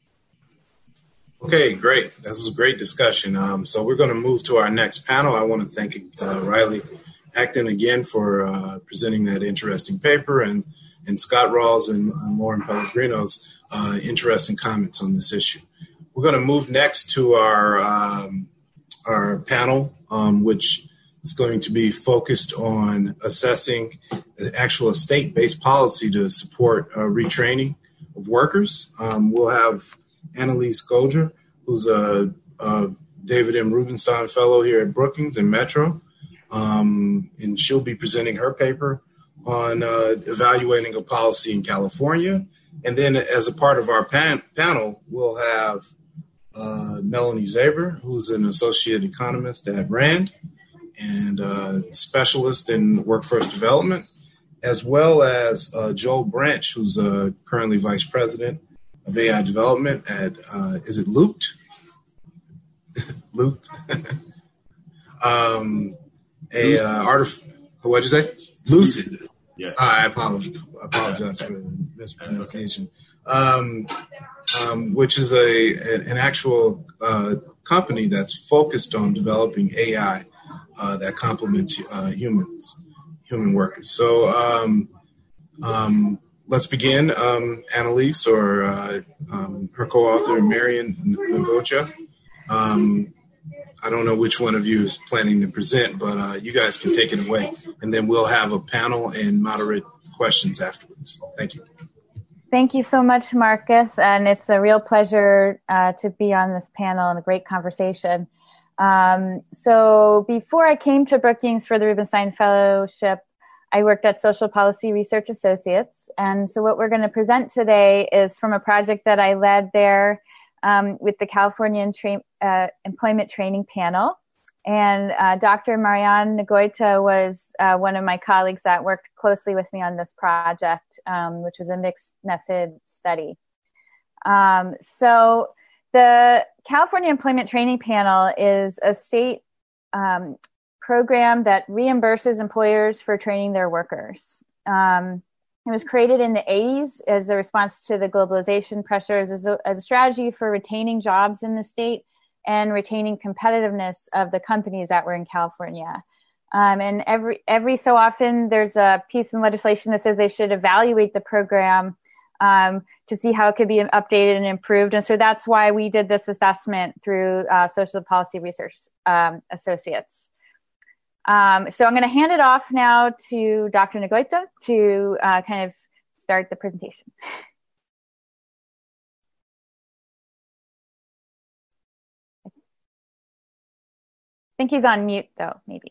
Speaker 2: Okay, great. This was a great discussion. Um, so we're going to move to our next panel. I want to thank uh, Riley Acton again for uh, presenting that interesting paper, and, and Scott Rawls and, and Lauren Pellegrino's uh, interesting comments on this issue. We're going to move next to our, um, our panel, um, which is going to be focused on assessing the actual state-based policy to support uh, retraining of workers. Um, we'll have Annalise Golger, who's a, a David M. Rubenstein Fellow here at Brookings and Metro, um, and she'll be presenting her paper on uh, evaluating a policy in California. And then as a part of our pan- panel, we'll have uh, Melanie Zaber, who's an associate economist at RAND and uh, specialist in workforce development, as well as uh, Joel Branch, who's uh, currently vice president of A I development at, uh, is it Looped? Looped? um, a uh, artif- what'd you say? Lucid.
Speaker 6: Yes.
Speaker 2: I apologize, I apologize for the mispronunciation. Um, um, which is a, a an actual uh, company that's focused on developing A I uh, that complements uh, humans, human workers. So um, um, let's begin. Um, Annalise or uh, um, her co-author, Marian Ngocha. Um, I don't know which one of you is planning to present, but uh, you guys can take it away. And then we'll have a panel and moderate questions afterwards. Thank you.
Speaker 7: Thank you so much, Marcus. And it's a real pleasure uh, to be on this panel and a great conversation. Um, so before I came to Brookings for the Rubenstein Fellowship, I worked at Social Policy Research Associates. And so what we're going to present today is from a project that I led there um, with the California tra- uh, Employment Training Panel. And uh, Doctor Marian Ngoita was uh, one of my colleagues that worked closely with me on this project, um, which was a mixed method study. Um, so the California Employment Training Panel is a state um, program that reimburses employers for training their workers. Um, it was created in the eighties as a response to the globalization pressures as a, as a strategy for retaining jobs in the state and retaining competitiveness of the companies that were in California. Um, and every every so often, there's a piece in legislation that says they should evaluate the program um, to see how it could be updated and improved. And so that's why we did this assessment through uh, Social Policy Research um, Associates. Um, so I'm going to hand it off now to Doctor Ngoita to uh, kind of start the presentation. I think he's on mute, though, maybe.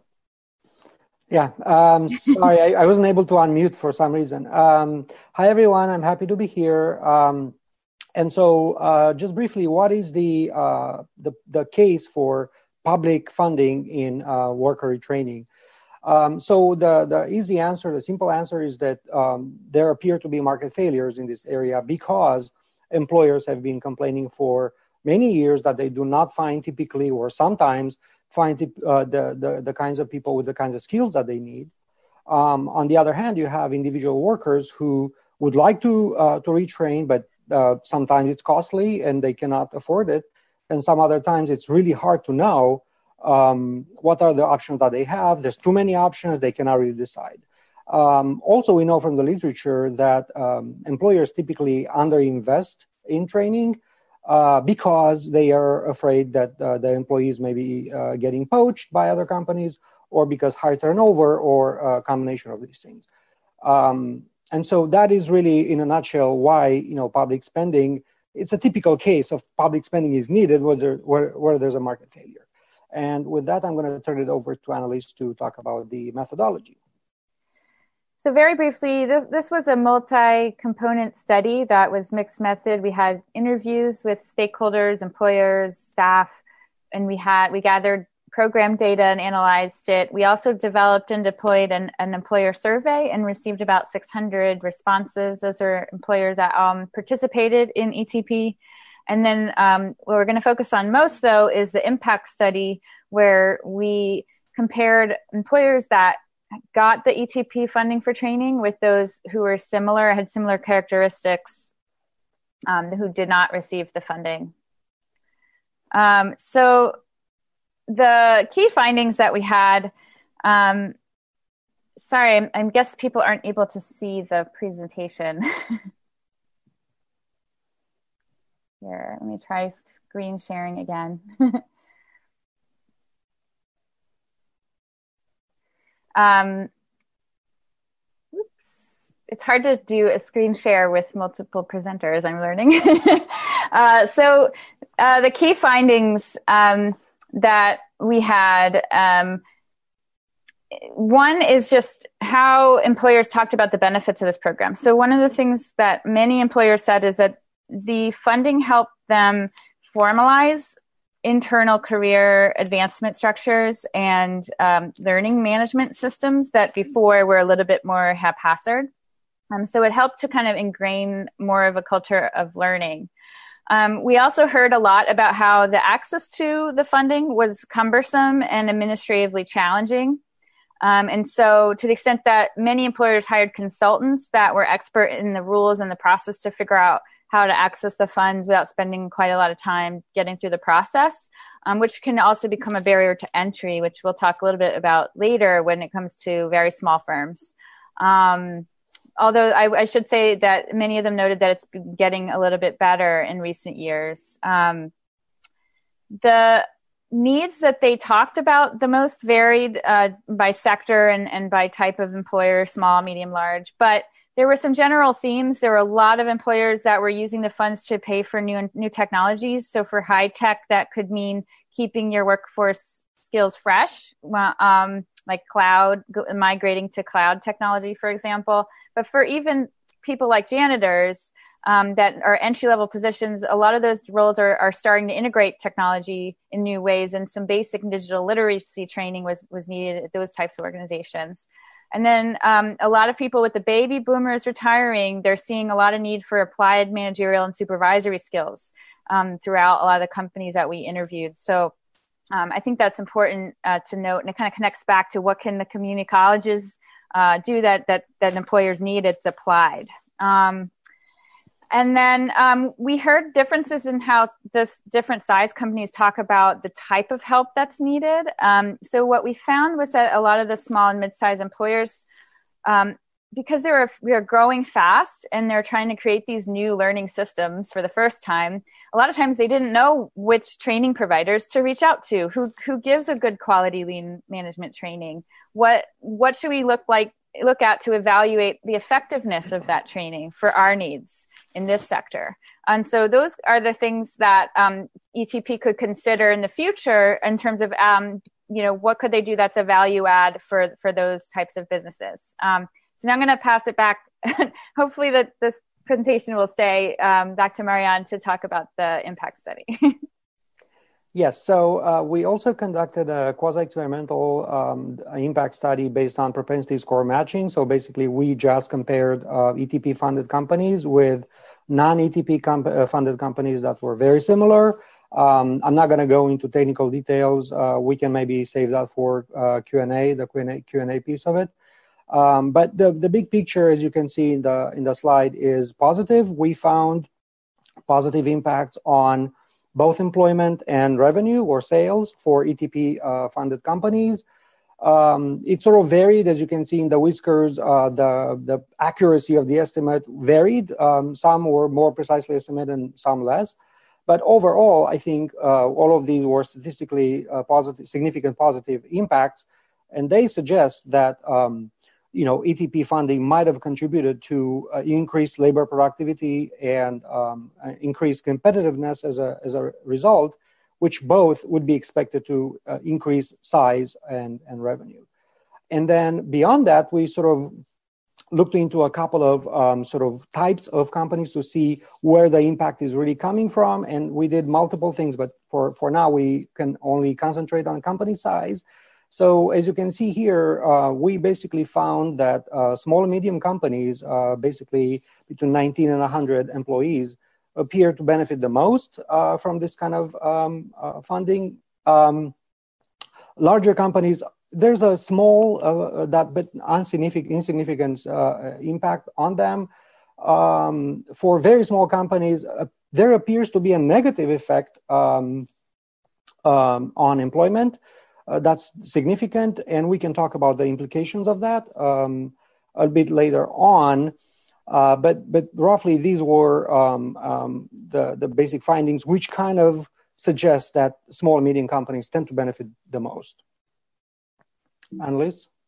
Speaker 6: Yeah, um, sorry, I, I wasn't able to unmute for some reason. Um, hi, everyone. I'm happy to be here. Um, and so uh, just briefly, what is the, uh, the, the case for public funding in uh, worker retraining? Um, so the, the easy answer, the simple answer is that um, there appear to be market failures in this area because employers have been complaining for many years that they do not find typically or sometimes find uh, the, the, the kinds of people with the kinds of skills that they need. Um, on the other hand, you have individual workers who would like to, uh, to retrain, but uh, sometimes it's costly and they cannot afford it. And some other times it's really hard to know um, what are the options that they have. There's too many options, they cannot really decide. Um, also, we know from the literature that um, employers typically underinvest in training Uh, because they are afraid that uh, the employees may be uh, getting poached by other companies, or because high turnover, or a combination of these things. Um, and so that is really, in a nutshell, why you know public spending. It's a typical case of public spending is needed where, there, where, where there's a market failure. And with that, I'm going to turn it over to Annalise to talk about the methodology.
Speaker 7: So very briefly, this, this was a multi-component study that was mixed method. We had interviews with stakeholders, employers, staff, and we had we gathered program data and analyzed it. We also developed and deployed an, an employer survey and received about six hundred responses. Those are employers that um, participated in E T P. And then um, what we're going to focus on most, though, is the impact study, where we compared employers that got the E T P funding for training with those who were similar, had similar characteristics, um, who did not receive the funding. Um, so the key findings that we had, um, sorry, I, I guess people aren't able to see the presentation. Here, let me try screen sharing again. Um, oops. It's hard to do a screen share with multiple presenters, I'm learning. uh, so uh, the key findings um, that we had, um, one is just how employers talked about the benefits of this program. So one of the things that many employers said is that the funding helped them formalize internal career advancement structures and um, learning management systems that before were a little bit more haphazard. Um, so it helped to kind of ingrain more of a culture of learning. Um, we also heard a lot about how the access to the funding was cumbersome and administratively challenging. Um, and so to the extent that many employers hired consultants that were expert in the rules and the process to figure out how to access the funds without spending quite a lot of time getting through the process, um, which can also become a barrier to entry, which we'll talk a little bit about later when it comes to very small firms. Um, although I, I should say that many of them noted that it's been getting a little bit better in recent years. Um, the needs that they talked about the most varied uh, by sector and, and by type of employer, small, medium, large, but there were some general themes. There were a lot of employers that were using the funds to pay for new new technologies. So for high tech, that could mean keeping your workforce skills fresh, um, like cloud, migrating to cloud technology, for example. But for even people like janitors um, that are entry-level positions, a lot of those roles are, are starting to integrate technology in new ways, and some basic digital literacy training was, was needed at those types of organizations. And then um, a lot of people with the baby boomers retiring, they're seeing a lot of need for applied managerial and supervisory skills um, throughout a lot of the companies that we interviewed. So um, I think that's important uh, to note, and it kind of connects back to what can the community colleges uh, do that, that, that employers need, it's applied. Um, and then um, we heard differences in how this different size companies talk about the type of help that's needed. Um, so what we found was that a lot of the small and mid-sized employers, um, because they were, we are growing fast and they're trying to create these new learning systems for the first time, a lot of times they didn't know which training providers to reach out to, who who gives a good quality lean management training. What what should we look like look at to evaluate the effectiveness of that training for our needs in this sector? And so those are the things that um, E T P could consider in the future in terms of um, you know, what could they do that's a value add for for those types of businesses. Um, So now I'm going to pass it back. Hopefully that this presentation will stay um, back to Marianne to talk about the impact study.
Speaker 6: Yes, so uh, we also conducted a quasi-experimental um, impact study based on propensity score matching. So basically, we just compared uh, E T P-funded companies with non-E T P-funded companies that were very similar. Um, I'm not going to go into technical details. Uh, we can maybe save that for uh, Q and A, the Q and A, Q and A piece of it. Um, but the, the big picture, as you can see in the in the slide, is positive. We found positive impacts on both employment and revenue or sales for E T P uh, funded companies. Um, it sort of varied, as you can see in the whiskers. Uh, the the accuracy of the estimate varied. Um, some were more precisely estimated and some less. But overall, I think uh, all of these were statistically uh, positive, significant positive impacts, and they suggest that um, you know, E T P funding might have contributed to uh, increased labor productivity and um, increased competitiveness as a, as a result, which both would be expected to uh, increase size and, and revenue. And then beyond that, we sort of looked into a couple of um, sort of types of companies to see where the impact is really coming from. And we did multiple things, but for, for now, we can only concentrate on company size. So as you can see here, uh, we basically found that uh, small and medium companies, uh, basically between nineteen and one hundred employees, appear to benefit the most uh, from this kind of um, uh, funding. Um, larger companies, there's a small, uh, that but insignificant, insignificant uh, impact on them. Um, for very small companies, uh, there appears to be a negative effect um, um, on employment. Uh, that's significant, and we can talk about the implications of that um, a bit later on. Uh, but but roughly, these were um, um, the the basic findings, which kind of suggest that small and medium companies tend to benefit the most. Annelies?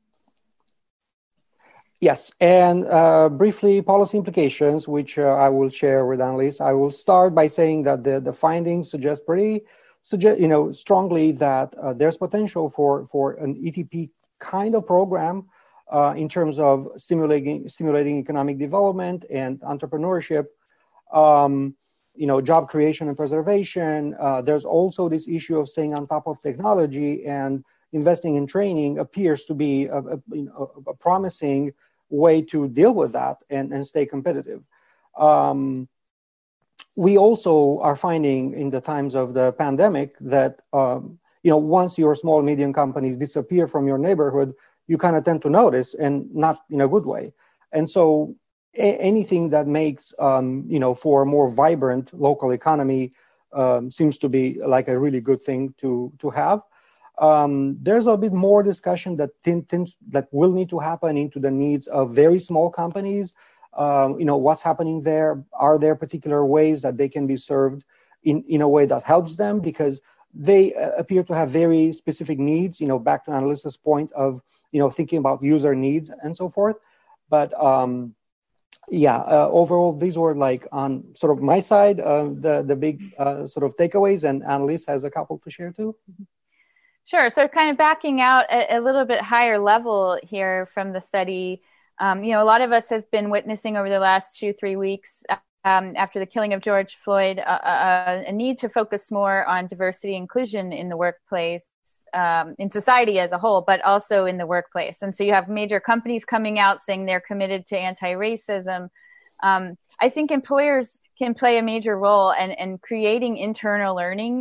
Speaker 6: Yes, and uh, briefly, policy implications, which uh, I will share with Annelies. I will start by saying that the the findings suggest pretty. Suggest, you know, strongly that uh, there's potential for, for an E T P kind of program uh, in terms of stimulating stimulating economic development and entrepreneurship, um, you know, job creation and preservation. Uh, there's also this issue of staying on top of technology, and investing in training appears to be a, a, you know, a promising way to deal with that and, and stay competitive. Um, We also are finding in the times of the pandemic that, um, you know, once your small and medium companies disappear from your neighborhood, you kind of tend to notice, and not in a good way. And so a- anything that makes, um, you know, for a more vibrant local economy um, seems to be like a really good thing to, to have. Um, there's a bit more discussion that, t- t- that will need to happen into the needs of very small companies. Um, you know, what's happening there? Are there particular ways that they can be served in, in a way that helps them? Because they uh, appear to have very specific needs, you know, back to Annelies's point of, you know, thinking about user needs and so forth. But um, yeah, uh, overall, these were like on sort of my side, uh, the, the big uh, sort of takeaways, and Annelies has a couple to share too.
Speaker 7: Sure. So kind of backing out a, a little bit higher level here from the study, um, you know, a lot of us have been witnessing over the last two, three weeks um, after the killing of George Floyd, uh, uh, a need to focus more on diversity and inclusion in the workplace, um, in society as a whole, but also in the workplace. And so you have major companies coming out saying they're committed to anti-racism. Um, I think employers can play a major role in, in creating internal learning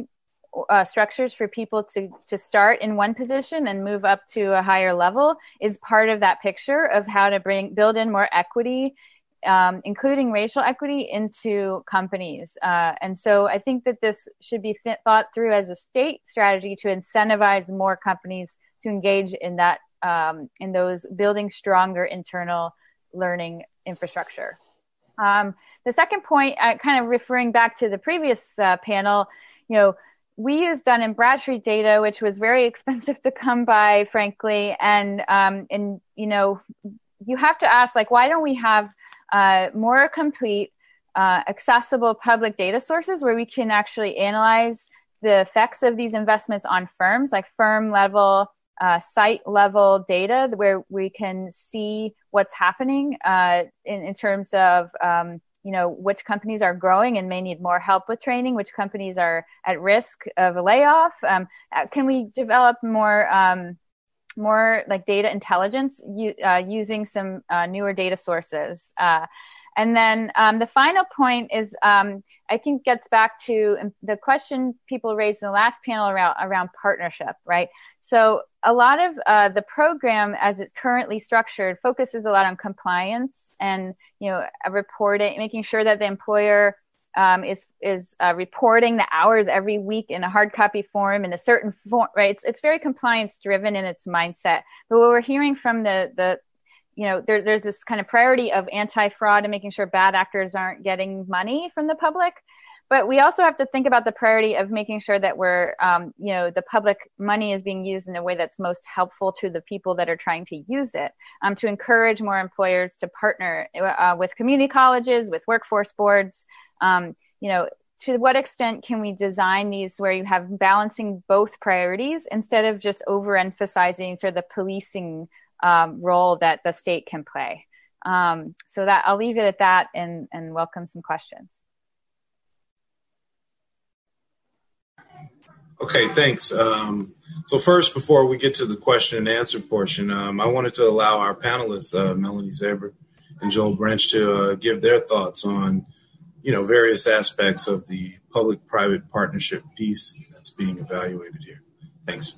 Speaker 7: uh, structures for people to, to start in one position and move up to a higher level is part of that picture of how to bring build in more equity, um, including racial equity, into companies. Uh, and so I think that this should be th- thought through as a state strategy to incentivize more companies to engage in that, um, in those building stronger internal learning infrastructure. Um, the second point, uh, kind of referring back to the previous uh, panel, you know, we used Dun and Bradstreet data, which was very expensive to come by, frankly. And, um, and, you know, you have to ask, like, why don't we have uh, more complete, uh, accessible public data sources where we can actually analyze the effects of these investments on firms, like firm level, Uh, site level data, where we can see what's happening uh, in, in terms of, um, you know, which companies are growing and may need more help with training, which companies are at risk of a layoff. Um, can we develop more, um, more like data intelligence u- uh, using some uh, newer data sources? Uh, and then um, the final point is, um, I think gets back to the question people raised in the last panel around, around partnership, right? So a lot of uh, the program as it's currently structured focuses a lot on compliance and, you know, reporting, making sure that the employer um, is, is uh, reporting the hours every week in a hard copy form in a certain form, right? It's, it's very compliance driven in its mindset. But what we're hearing from the, the you know, there, there's this kind of priority of anti-fraud and making sure bad actors aren't getting money from the public. But we also have to think about the priority of making sure that we're, um, you know, the public money is being used in a way that's most helpful to the people that are trying to use it, um, to encourage more employers to partner uh, with community colleges, with workforce boards. Um, you know, to what extent can we design these where you have balancing both priorities instead of just overemphasizing sort of the policing um, role that the state can play? Um, so that I'll leave it at that and, and welcome some questions.
Speaker 2: Okay, thanks. Um, so first, before we get to the question and answer portion, um, I wanted to allow our panelists, uh, Melanie Zaber and Joel Branch, to uh, give their thoughts on, you know, various aspects of the public-private partnership piece that's being evaluated here. Thanks.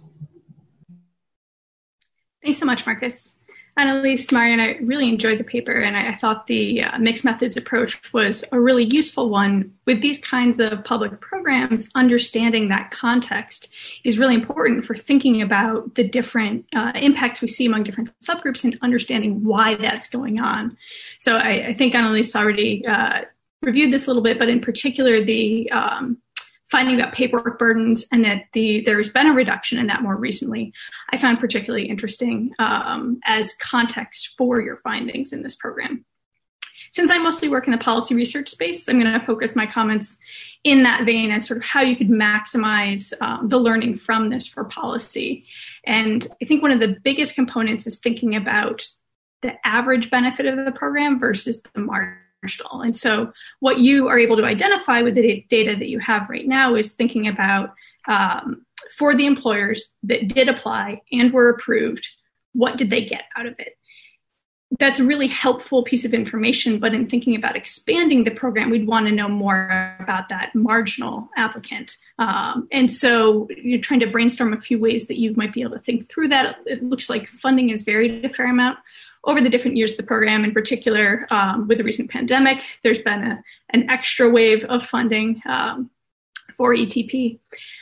Speaker 8: Thanks so much, Marcus. Annalise, Marian, I really enjoyed the paper, and I, I thought the uh, mixed methods approach was a really useful one. With these kinds of public programs, understanding that context is really important for thinking about the different uh, impacts we see among different subgroups and understanding why that's going on. So I, I think Annalise already uh, reviewed this a little bit, but in particular, the um, finding about paperwork burdens and that the there's been a reduction in that more recently, I found particularly interesting um, as context for your findings in this program. Since I mostly work in the policy research space, I'm going to focus my comments in that vein as sort of how you could maximize um, the learning from this for policy. And I think one of the biggest components is thinking about the average benefit of the program versus the margin. And so what you are able to identify with the data that you have right now is thinking about um, for the employers that did apply and were approved, what did they get out of it? That's a really helpful piece of information, but in thinking about expanding the program, we'd want to know more about that marginal applicant. Um, and so you're trying to brainstorm a few ways that you might be able to think through that. It looks like funding has varied a fair amount over the different years of the program. In particular, um, with the recent pandemic, there's been a, an extra wave of funding um, for E T P.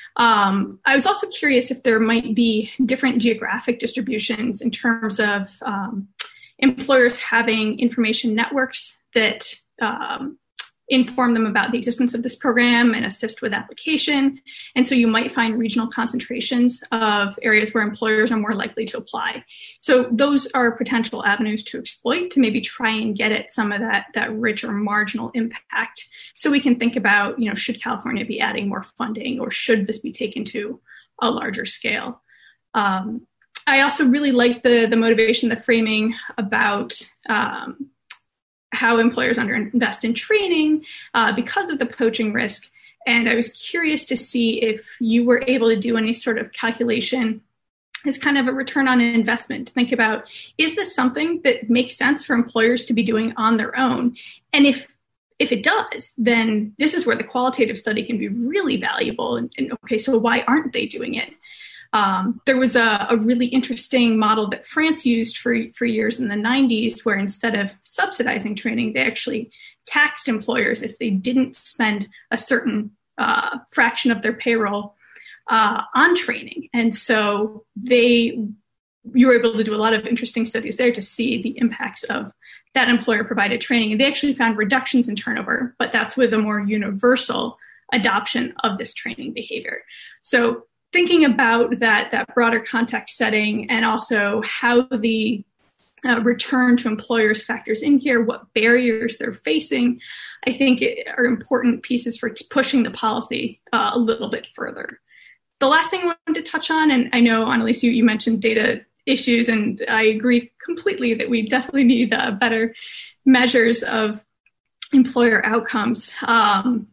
Speaker 8: Um, I was also curious if there might be different geographic distributions in terms of um, employers having information networks that um, inform them about the existence of this program and assist with application. And so you might find regional concentrations of areas where employers are more likely to apply. So those are potential avenues to exploit to maybe try and get at some of that, that richer marginal impact. So we can think about, you know, should California be adding more funding or should this be taken to a larger scale? Um, I also really like the, the motivation, the framing about um, how employers underinvest in training uh, because of the poaching risk. And I was curious to see if you were able to do any sort of calculation as kind of a return on investment to think about, is this something that makes sense for employers to be doing on their own? And if if it does, then this is where the qualitative study can be really valuable. And, and okay, so why aren't they doing it? Um, there was a, a really interesting model that France used for, for years in the nineties, where instead of subsidizing training, they actually taxed employers if they didn't spend a certain uh, fraction of their payroll uh, on training. And so they, you were able to do a lot of interesting studies there to see the impacts of that employer-provided training. And they actually found reductions in turnover, but that's with a more universal adoption of this training behavior. So thinking about that, that broader context setting, and also how the uh, return to employers factors in here, what barriers they're facing, I think it are important pieces for t- pushing the policy uh, a little bit further. The last thing I wanted to touch on, and I know, Annalise, you, you mentioned data issues, and I agree completely that we definitely need uh, better measures of employer outcomes. Um,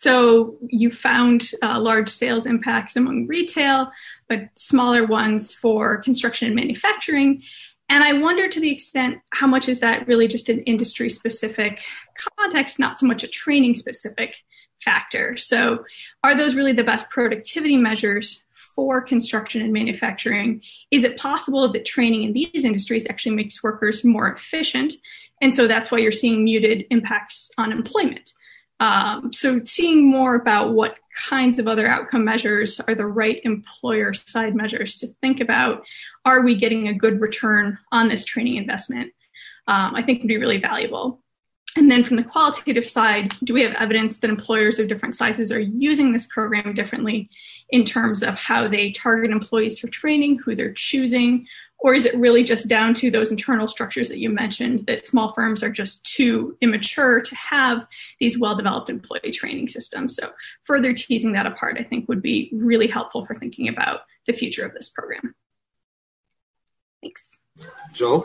Speaker 8: so you found uh, large sales impacts among retail, but smaller ones for construction and manufacturing. And I wonder, to the extent, how much is that really just an industry-specific context, not so much a training-specific factor? So are those really the best productivity measures for construction and manufacturing? Is it possible that training in these industries actually makes workers more efficient? And so that's why you're seeing muted impacts on employment. Um, so seeing more about what kinds of other outcome measures are the right employer side measures to think about. Are we getting a good return on this training investment? Um, I think would be really valuable. And then from the qualitative side, do we have evidence that employers of different sizes are using this program differently in terms of how they target employees for training, who they're choosing? Or is it really just down to those internal structures that you mentioned, that small firms are just too immature to have these well-developed employee training systems? So further teasing that apart, I think, would be really helpful for thinking about the future of this program. Thanks.
Speaker 2: Joel?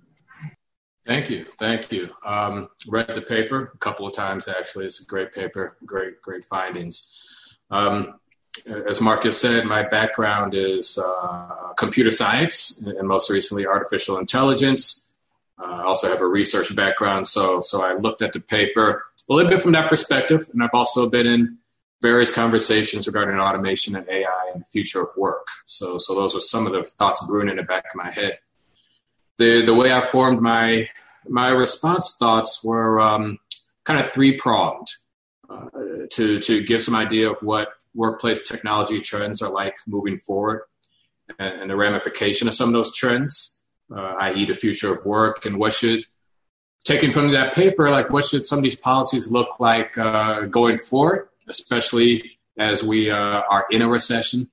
Speaker 9: Thank you. Thank you. Um, read the paper a couple of times, actually. It's a great paper, great, great findings. Um, as Marcus said, my background is uh, computer science and most recently artificial intelligence. Uh, I also have a research background, so so I looked at the paper a little bit from that perspective, and I've also been in various conversations regarding automation and A I and the future of work. So so those are some of the thoughts brewing in the back of my head. The the way I formed my my response thoughts were um, kind of three pronged uh, to to give some idea of what workplace technology trends are like moving forward, and, and the ramification of some of those trends, uh, that is, the future of work, and what should, taken from that paper, like what should some of these policies look like uh, going forward, especially as we uh, are in a recession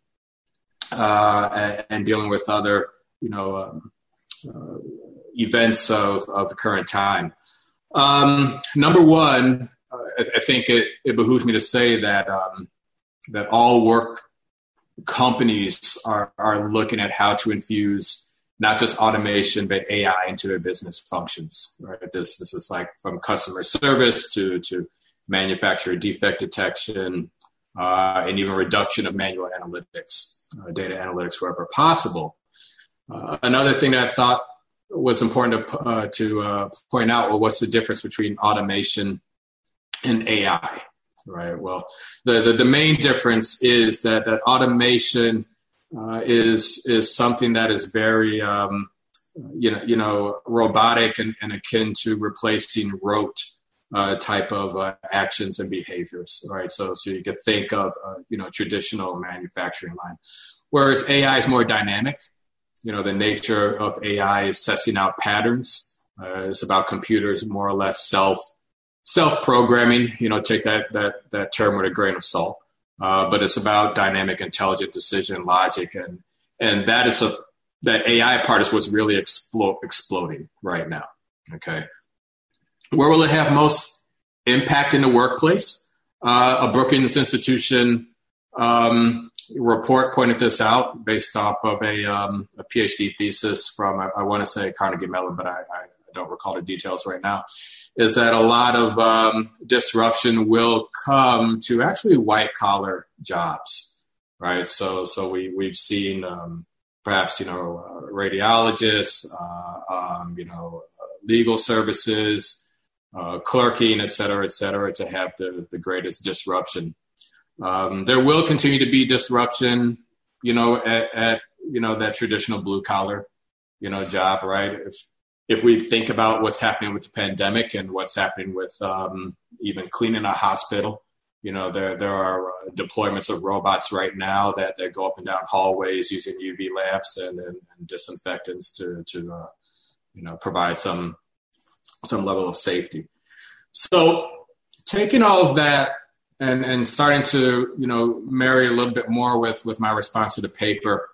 Speaker 9: uh, and, and dealing with other, you know. Um, Uh, events of, of the current time. Um, number one, uh, I, I think it, it behooves me to say that um, that all work companies are, are looking at how to infuse not just automation, but A I into their business functions. Right? This this is like from customer service to, to manufacturer defect detection, uh, and even reduction of manual analytics, uh, data analytics wherever possible. Uh, another thing that I thought was important to, uh, to uh, point out, well, what's the difference between automation and A I, right? Well, the, the, the main difference is that, that automation uh, is is something that is very, um, you know, you know, robotic and, and akin to replacing rote uh, type of uh, actions and behaviors, right? So, so you could think of, uh, you know, traditional manufacturing line, whereas A I is more dynamic. You know, the nature of A I is sussing out patterns. Uh, it's about computers more or less self, self-programming, you know, take that, that, that term with a grain of salt. Uh, but it's about dynamic, intelligent decision logic. And, and that is a, that A I part is what's really explo- exploding right now. Okay. Where will it have most impact in the workplace? Uh, a Brookings Institution, um, report pointed this out based off of a, um, a PhD thesis from, I, I want to say Carnegie Mellon, but I, I don't recall the details right now, is that a lot of um, disruption will come to actually white collar jobs, right? So so we, we've seen um, perhaps, you know, uh, radiologists, uh, um, you know, uh, legal services, uh, clerking, et cetera, et cetera, to have the, the greatest disruption. Um, there will continue to be disruption, you know, at, at you know, that traditional blue collar, you know, job, right? If if we think about what's happening with the pandemic and what's happening with um, even cleaning a hospital, you know, there there are uh, deployments of robots right now that, that go up and down hallways using U V lamps and, and, and disinfectants to to uh, you know, provide some some level of safety. So taking all of that and and starting to, you know, marry a little bit more with with my response to the paper,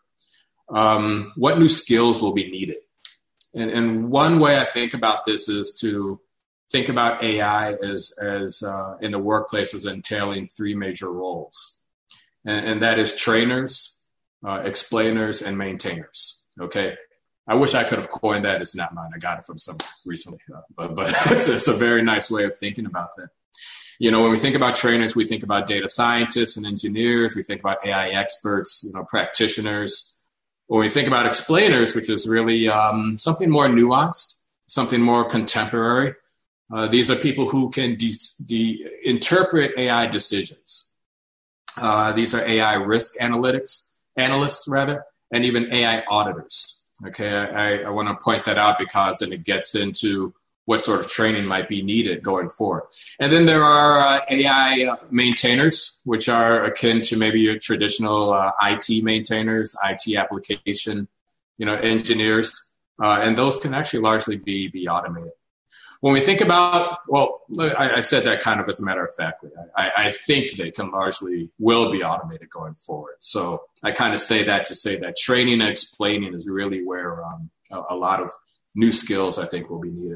Speaker 9: um, what new skills will be needed? And, and one way I think about this is to think about A I as, as uh, in the workplace as entailing three major roles. And, and that is trainers, uh, explainers, and maintainers. Okay. I wish I could have coined that. It's not mine. I got it from someone recently, uh, but, but it's, it's a very nice way of thinking about that. You know, when we think about trainers, we think about data scientists and engineers. We think about A I experts, you know, practitioners. When we think about explainers, which is really um, something more nuanced, something more contemporary, uh, these are people who can de- de- interpret A I decisions. Uh, these are A I risk analytics, analysts rather, and even A I auditors. Okay, I, I want to point that out because then it gets into what sort of training might be needed going forward. And then there are uh, A I maintainers, which are akin to maybe your traditional uh, I T maintainers, I T application, you know, engineers, uh, and those can actually largely be be automated. When we think about, well, I, I said that kind of as a matter of fact. I, I think they can largely will be automated going forward. So I kind of say that to say that training and explaining is really where um, a, a lot of new skills I think will be needed.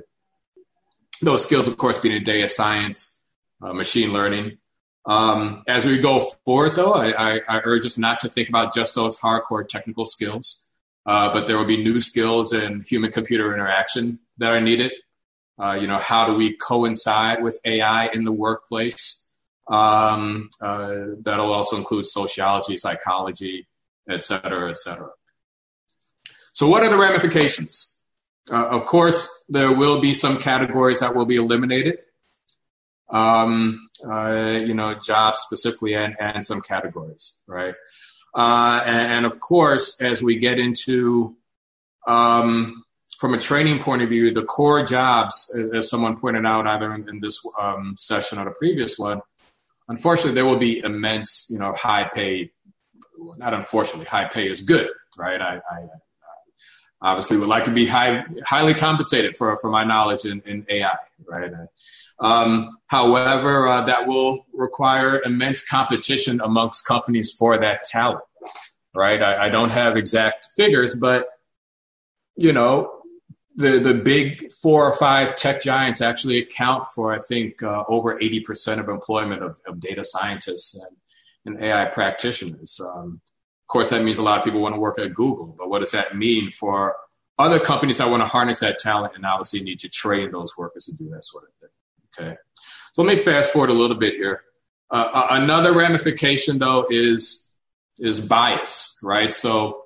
Speaker 9: Those skills, of course, being in data science, uh, machine learning. Um, as we go forward, though, I, I, I urge us not to think about just those hardcore technical skills, uh, but there will be new skills in human-computer interaction that are needed. Uh, you know, how do we coincide with A I in the workplace? Um, uh, that'll also include sociology, psychology, et cetera, et cetera. So what are the ramifications? Uh, of course, there will be some categories that will be eliminated, um, uh, you know, jobs specifically and, and some categories, right? Uh, and, and of course, as we get into, um, from a training point of view, the core jobs, as someone pointed out either in, in this um, session or the previous one, unfortunately, there will be immense, you know, high pay. Not unfortunately, high pay is good, right? I, I obviously would like to be high, highly compensated for, for my knowledge in, in A I, right? Um, however, uh, that will require immense competition amongst companies for that talent, right? I, I don't have exact figures, but, you know, the, the big four or five tech giants actually account for, I think, uh, over eighty percent of employment of, of data scientists and, and A I practitioners. Um, Of course, that means a lot of people want to work at Google, but what does that mean for other companies that want to harness that talent and obviously need to train those workers to do that sort of thing? Okay. So let me fast forward a little bit here. Uh, another ramification, though, is, is bias, right? So,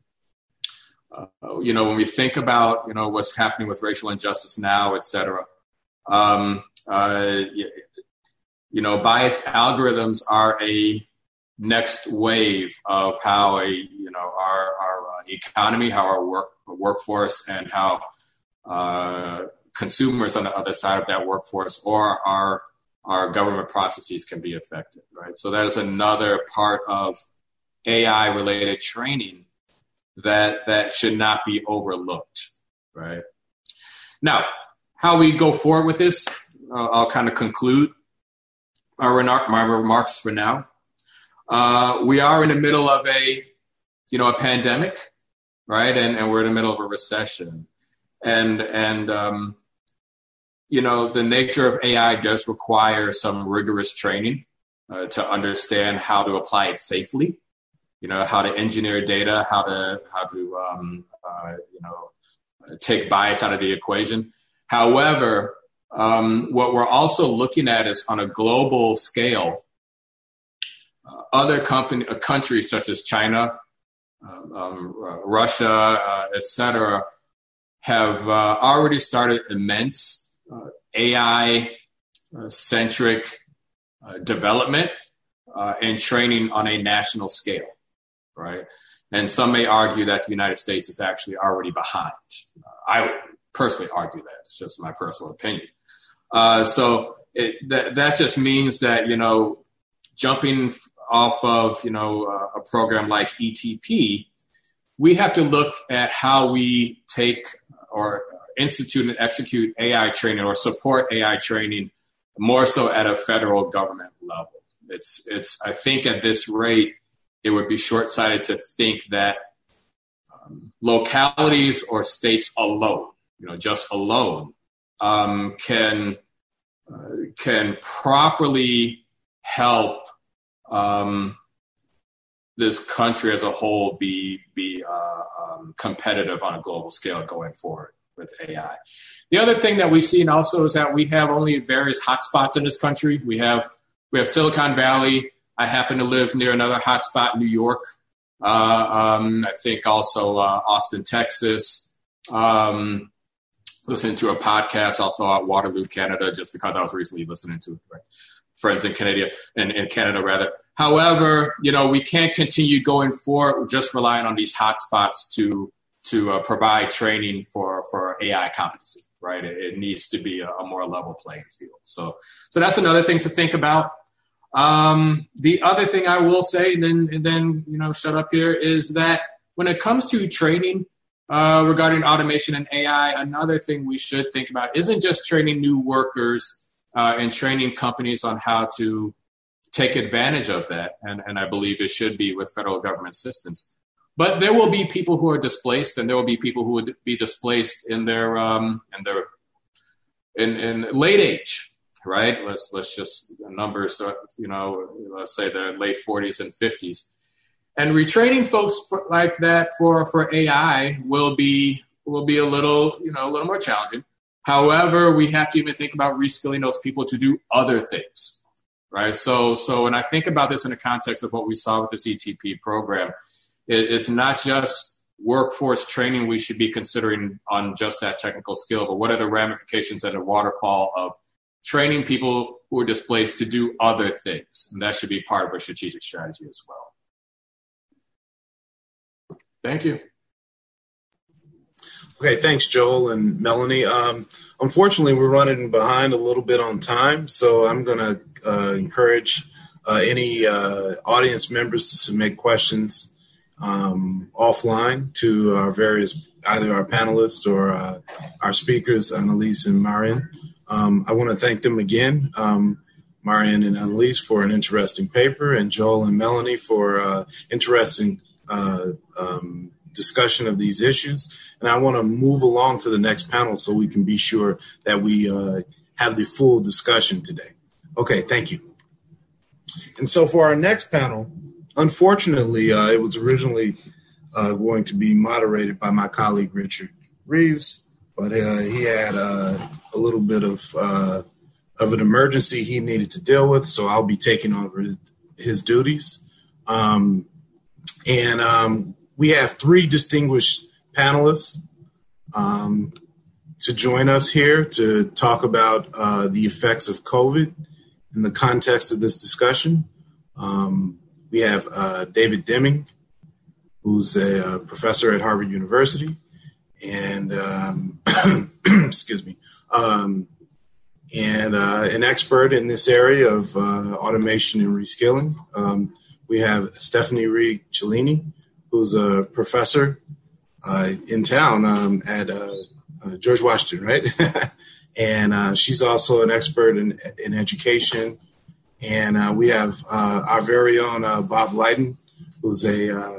Speaker 9: uh, you know, when we think about, you know, what's happening with racial injustice now, et cetera, um, uh, you know, biased algorithms are a next wave of how a you know our our uh, economy, how our work workforce, and how uh, consumers on the other side of that workforce or our our government processes can be affected, right? So that is another part of A I related training that that should not be overlooked, right? Now, how we go forward with this, uh, I'll kind of conclude my, remark, my remarks for now. Uh, we are in the middle of a, you know, a pandemic, right? And, and we're in the middle of a recession. And, and um, you know, the nature of A I does require some rigorous training uh, to understand how to apply it safely, you know, how to engineer data, how to, how to um, uh, you know, take bias out of the equation. However, um, what we're also looking at is on a global scale, Uh, other company, uh, countries such as China, um, um, uh, Russia, uh, et cetera, have uh, already started immense uh, A I-centric uh, development uh, and training on a national scale, right? And some may argue that the United States is actually already behind. Uh, I would personally argue that. It's just my personal opinion. Uh, so it, that, that just means that, you know, jumping off of, you know, uh, a program like E T P, we have to look at how we take or institute and execute A I training or support A I training more so at a federal government level. It's, it's, I think at this rate, it would be short-sighted to think that um, localities or states alone, you know, just alone, um, can, uh, can properly help um, this country as a whole be, be uh, um, competitive on a global scale going forward with A I. The other thing that we've seen also is that we have only various hotspots in this country. We have we have Silicon Valley. I happen to live near another hotspot, New York. Uh, um, I think also uh, Austin, Texas. Um, listening to a podcast, I'll throw out Waterloo, Canada, just because I was recently listening to right? friends in Canada and in, in Canada rather. However, you know, we can't continue going forward just relying on these hotspots to to uh, provide training for, for A I competency, right? It, it needs to be a, a more level playing field. So, so that's another thing to think about. Um, the other thing I will say, and then, and then, you know, shut up here, is that when it comes to training uh, regarding automation and A I, another thing we should think about isn't just training new workers uh, and training companies on how to take advantage of that. And, and I believe it should be with federal government assistance. But there will be people who are displaced, and there will be people who would be displaced in their um, in their in, in late age, right? Let's let's just numbers, you know, let's say their late forties and fifties, and retraining folks for, like that for, for A I will be will be a little you know a little more challenging. However, we have to even think about reskilling those people to do other things, right? So so when I think about this in the context of what we saw with this E T P program. It's not just workforce training we should be considering on just that technical skill, but what are the ramifications and the waterfall of training people who are displaced to do other things? And that should be part of our strategic strategy as well. Thank you.
Speaker 2: Okay, thanks, Joel and Melanie. Um, unfortunately, we're running behind a little bit on time, so I'm going to uh, encourage uh, any uh, audience members to submit questions um, offline to our various, either our panelists or uh, our speakers, Annalise and Marian. Um, I want to thank them again, um, Marian and Annalise, for an interesting paper, and Joel and Melanie for uh, interesting uh, um, discussion of these issues. And I want to move along to the next panel so we can be sure that we uh, have the full discussion today. Okay, thank you. And so for our next panel, unfortunately, uh, it was originally uh, going to be moderated by my colleague, Richard Reeves, but uh, he had uh, a little bit of uh, of an emergency he needed to deal with, so I'll be taking over his, his duties. Um, and um, we have three distinguished panelists um, to join us here to talk about uh, the effects of COVID in the context of this discussion. Um, We have uh, David Deming, who's a uh, professor at Harvard University, and um, excuse me, um, and uh, an expert in this area of uh, automation and reskilling. Um, we have Stephanie Reed Cellini, who's a professor uh, in town um, at uh, uh, George Washington, right? And uh, she's also an expert in, in education. And uh, we have uh, our very own uh, Bob Leiden, who's a, uh,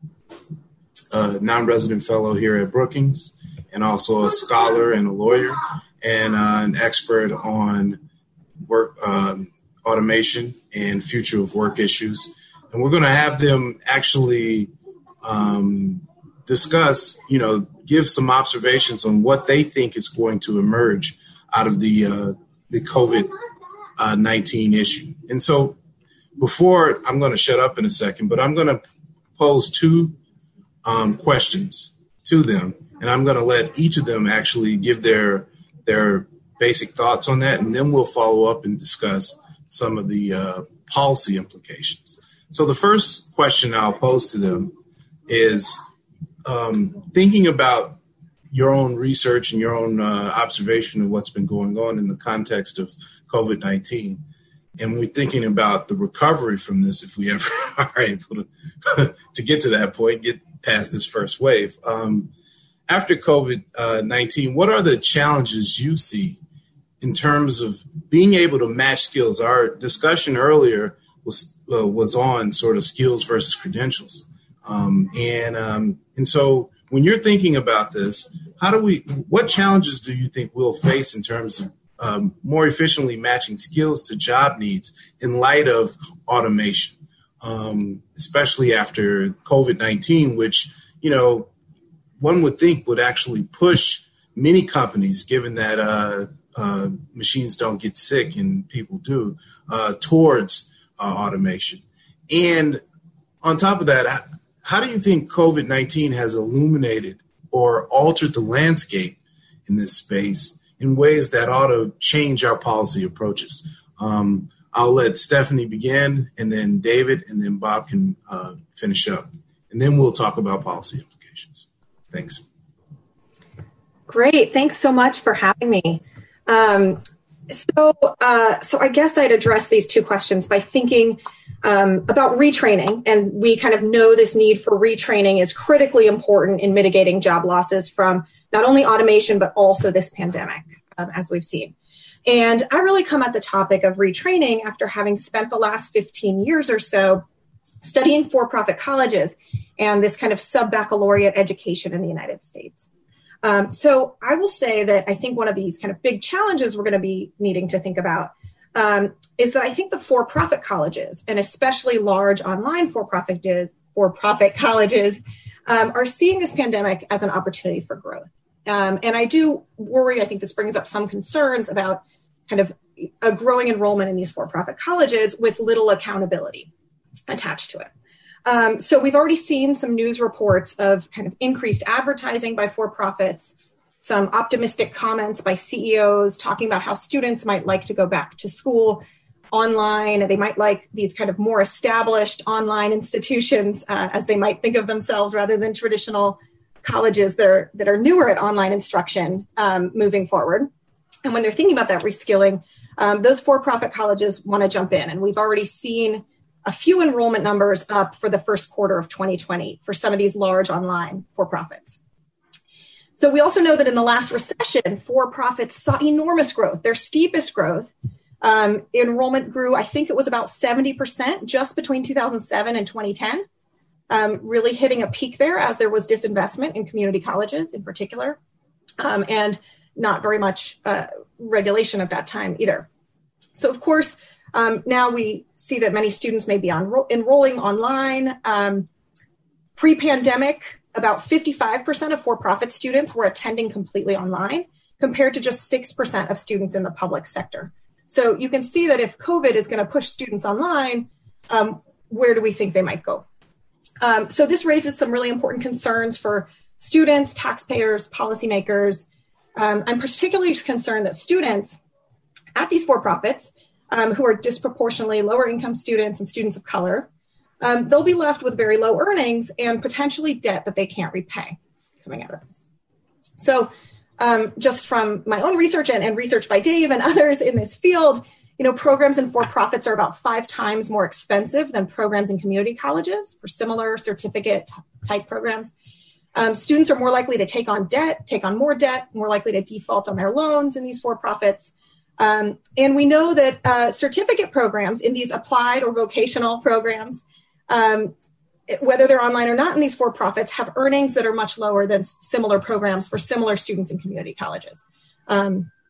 Speaker 2: a non-resident fellow here at Brookings, and also a scholar and a lawyer, and uh, an expert on work um, automation and future of work issues. And we're going to have them actually um, discuss, you know, give some observations on what they think is going to emerge out of the uh, the COVID nineteen issue. And so before, I'm going to shut up in a second, but I'm going to pose two um, questions to them, and I'm going to let each of them actually give their their basic thoughts on that, and then we'll follow up and discuss some of the uh, policy implications. So the first question I'll pose to them is um, thinking about your own research and your own uh, observation of what's been going on in the context of COVID nineteen. And we're thinking about the recovery from this, if we ever are able to, to get to that point, get past this first wave. Um, after COVID nineteen, what are the challenges you see in terms of being able to match skills? Our discussion earlier was uh, was on sort of skills versus credentials. Um, and um, and so when you're thinking about this, how do we, what challenges do you think we'll face in terms of um, more efficiently matching skills to job needs in light of automation, um, especially after COVID nineteen, which, you know, one would think would actually push many companies, given that uh, uh, machines don't get sick and people do, uh, towards uh, automation. And on top of that, how do you think COVID nineteen has illuminated or altered the landscape in this space in ways that ought to change our policy approaches? Um, I'll let Stephanie begin, and then David, and then Bob can uh, finish up. And then we'll talk about policy implications. Thanks.
Speaker 10: Great. Thanks so much for having me. Um, so, uh, so I guess I'd address these two questions by thinking um, about retraining. And we kind of know this need for retraining is critically important in mitigating job losses from not only automation, but also this pandemic, um, as we've seen. And I really come at the topic of retraining after having spent the last fifteen years or so studying for-profit colleges and this kind of sub-baccalaureate education in the United States. Um, so I will say that I think one of these kind of big challenges we're going to be needing to think about um, is that I think the for-profit colleges, and especially large online for-profit for-profit colleges, um, are seeing this pandemic as an opportunity for growth. Um, and I do worry, I think this brings up some concerns about kind of a growing enrollment in these for-profit colleges with little accountability attached to it. Um, so we've already seen some news reports of kind of increased advertising by for-profits, some optimistic comments by C E Os talking about how students might like to go back to school online, and they might like these kind of more established online institutions uh, as they might think of themselves rather than traditional colleges that are, that are newer at online instruction um, moving forward. And when they're thinking about that reskilling, um, those for-profit colleges want to jump in. And we've already seen a few enrollment numbers up for the first quarter of twenty twenty for some of these large online for-profits. So we also know that in the last recession, for-profits saw enormous growth, their steepest growth. Um, enrollment grew, I think it was about seventy percent just between two thousand seven and twenty ten, um, really hitting a peak there as there was disinvestment in community colleges in particular, um, and not very much uh, regulation at that time either. So of course, Um, now we see that many students may be on, enrolling online. Um, pre-pandemic, about fifty-five percent of for-profit students were attending completely online, compared to just six percent of students in the public sector. So you can see that if COVID is going to push students online, um, where do we think they might go? Um, so this raises some really important concerns for students, taxpayers, policymakers. Um, I'm particularly concerned that students at these for-profits Um, who are disproportionately lower income students and students of color, um, they'll be left with very low earnings and potentially debt that they can't repay coming out of this. So um, just from my own research and, and research by Dave and others in this field, you know, programs in for-profits are about five times more expensive than programs in community colleges for similar certificate type programs. Um, students are more likely to take on debt, take on more debt, more likely to default on their loans in these for-profits. Um, and we know that uh, certificate programs in these applied or vocational programs, um, whether they're online or not in these for-profits, have earnings that are much lower than similar programs for similar students in community colleges. Um,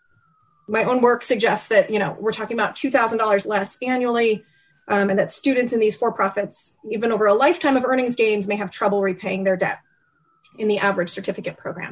Speaker 10: my own work suggests that, you know, we're talking about two thousand dollars less annually, um, and that students in these for-profits, even over a lifetime of earnings gains, may have trouble repaying their debt in the average certificate program.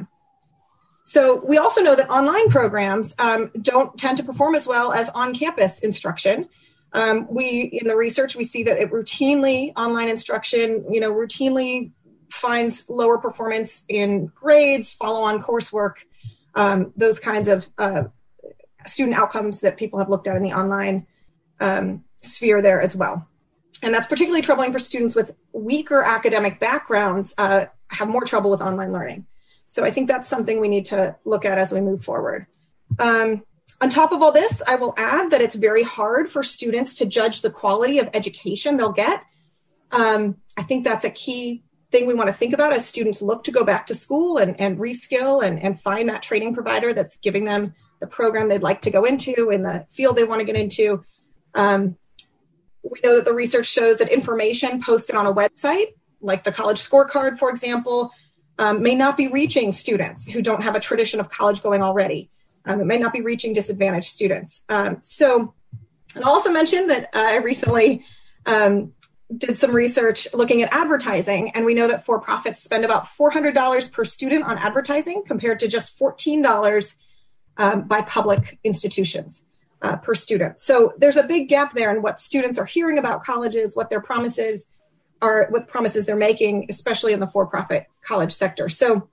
Speaker 10: So we also know that online programs um, don't tend to perform as well as on-campus instruction. Um, we, in the research, we see that it routinely, online instruction, you know, routinely finds lower performance in grades, follow-on coursework, um, those kinds of uh, student outcomes that people have looked at in the online um, sphere there as well. And that's particularly troubling for students with weaker academic backgrounds, uh, have more trouble with online learning. So I think that's something we need to look at as we move forward. Um, on top of all this, I will add that it's very hard for students to judge the quality of education they'll get. Um, I think that's a key thing we want to think about as students look to go back to school and, and reskill and, and find that training provider that's giving them the program they'd like to go into in the field they want to get into. Um, we know that the research shows that information posted on a website, like the college scorecard, for example, um, may not be reaching students who don't have a tradition of college going already. Um, it may not be reaching disadvantaged students. Um, so, and I'll also mention that uh, I recently um, did some research looking at advertising, and we know that for-profits spend about four hundred dollars per student on advertising compared to just fourteen dollars um, by public institutions uh, per student. So there's a big gap there in what students are hearing about colleges, what their promises are, what promises they're making, especially in the for-profit college sector. So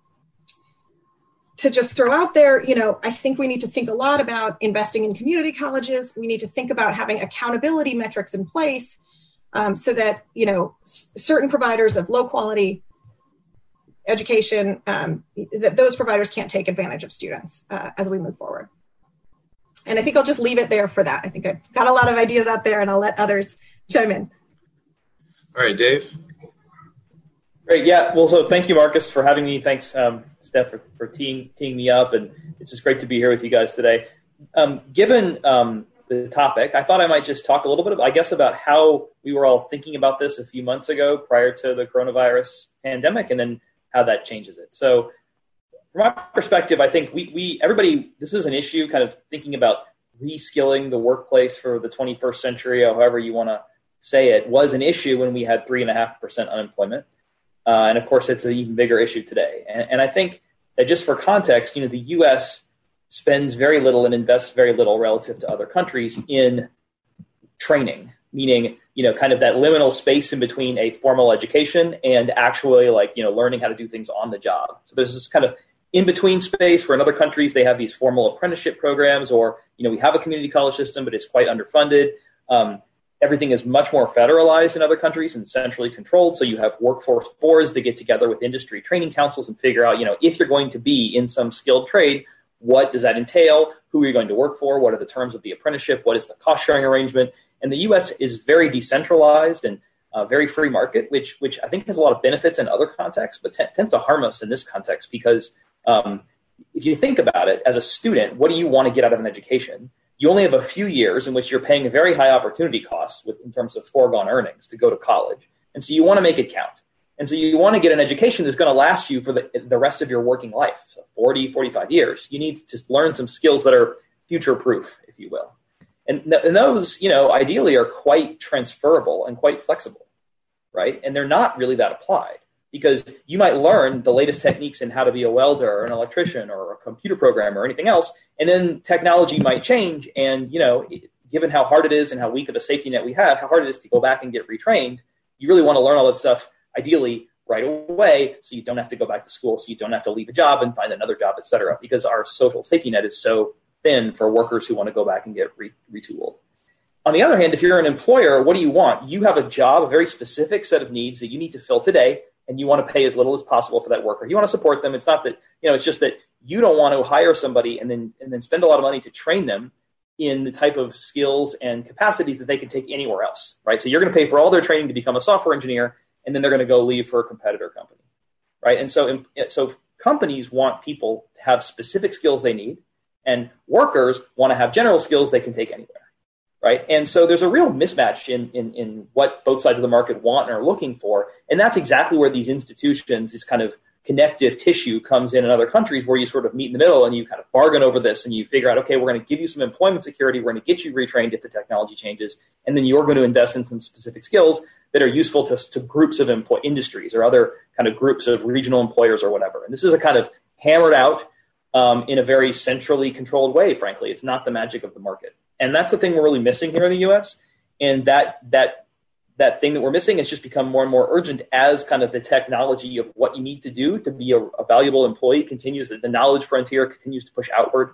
Speaker 10: to just throw out there, you know, I think we need to think a lot about investing in community colleges. We need to think about having accountability metrics in place um, so that, you know, s- certain providers of low quality education, um, that those providers can't take advantage of students uh, as we move forward. And I think I'll just leave it there for that. I think I've got a lot of ideas out there and I'll let others chime in.
Speaker 2: All right, Dave.
Speaker 11: Great. Yeah. Well, so thank you, Marcus, for having me. Thanks, um, Steph, for, for teeing, teeing me up. And it's just great to be here with you guys today. Um, given um, the topic, I thought I might just talk a little bit, about, I guess, about how we were all thinking about this a few months ago prior to the coronavirus pandemic, and then how that changes it. So from my perspective, I think we, we everybody, this is an issue kind of thinking about reskilling the workplace for the twenty-first century, or however you want to say it, was an issue when we had three and a half percent unemployment. Uh, and of course, it's an even bigger issue today. And, and I think that just for context, you know, the U S spends very little and invests very little relative to other countries in training, meaning, you know, kind of that liminal space in between a formal education and actually like, you know, learning how to do things on the job. So there's this kind of in between space where in other countries, they have these formal apprenticeship programs, or, you know, we have a community college system, but it's quite underfunded. Um, Everything is much more federalized in other countries and centrally controlled. So you have workforce boards that get together with industry training councils and figure out, you know, if you're going to be in some skilled trade, what does that entail? Who are you going to work for? What are the terms of the apprenticeship? What is the cost sharing arrangement? And the U S is very decentralized and uh, very free market, which which I think has a lot of benefits in other contexts, but t- tends to harm us in this context because um, if you think about it, as a student, what do you want to get out of an education? You only have a few years in which you're paying a very high opportunity cost with in terms of foregone earnings to go to college. And so you want to make it count. And so you want to get an education that's going to last you for the, the rest of your working life, so forty, forty-five years. You need to learn some skills that are future-proof, if you will. And, th- and those, you know, ideally are quite transferable and quite flexible, right? And they're not really that applied, because you might learn the latest techniques in how to be a welder or an electrician or a computer programmer or anything else, and then technology might change. And, you know, given how hard it is and how weak of a safety net we have, how hard it is to go back and get retrained, you really want to learn all that stuff, ideally, right away, so you don't have to go back to school, so you don't have to leave a job and find another job, et cetera, because our social safety net is so thin for workers who want to go back and get re- retooled. On the other hand, if you're an employer, what do you want? You have a job, a very specific set of needs that you need to fill today, and you want to pay as little as possible for that worker. You want to support them. It's not that, you know, it's just that you don't want to hire somebody and then and then spend a lot of money to train them in the type of skills and capacities that they can take anywhere else, right? So you're going to pay for all their training to become a software engineer, and then they're going to go leave for a competitor company, right? And so, so companies want people to have specific skills they need, and workers want to have general skills they can take anywhere. Right. And so there's a real mismatch in, in, in what both sides of the market want and are looking for. And that's exactly where these institutions, this kind of connective tissue comes in in other countries, where you sort of meet in the middle and you kind of bargain over this and you figure out, okay, we're going to give you some employment security. We're going to get you retrained if the technology changes. And then you're going to invest in some specific skills that are useful to, to groups of employ- industries or other kind of groups of regional employers or whatever. And this is a kind of hammered out um, in a very centrally controlled way, frankly. It's not the magic of the market. And that's the thing we're really missing here in the U S. And that that that thing that we're missing has just become more and more urgent as kind of the technology of what you need to do to be a, a valuable employee continues, that the knowledge frontier continues to push outward.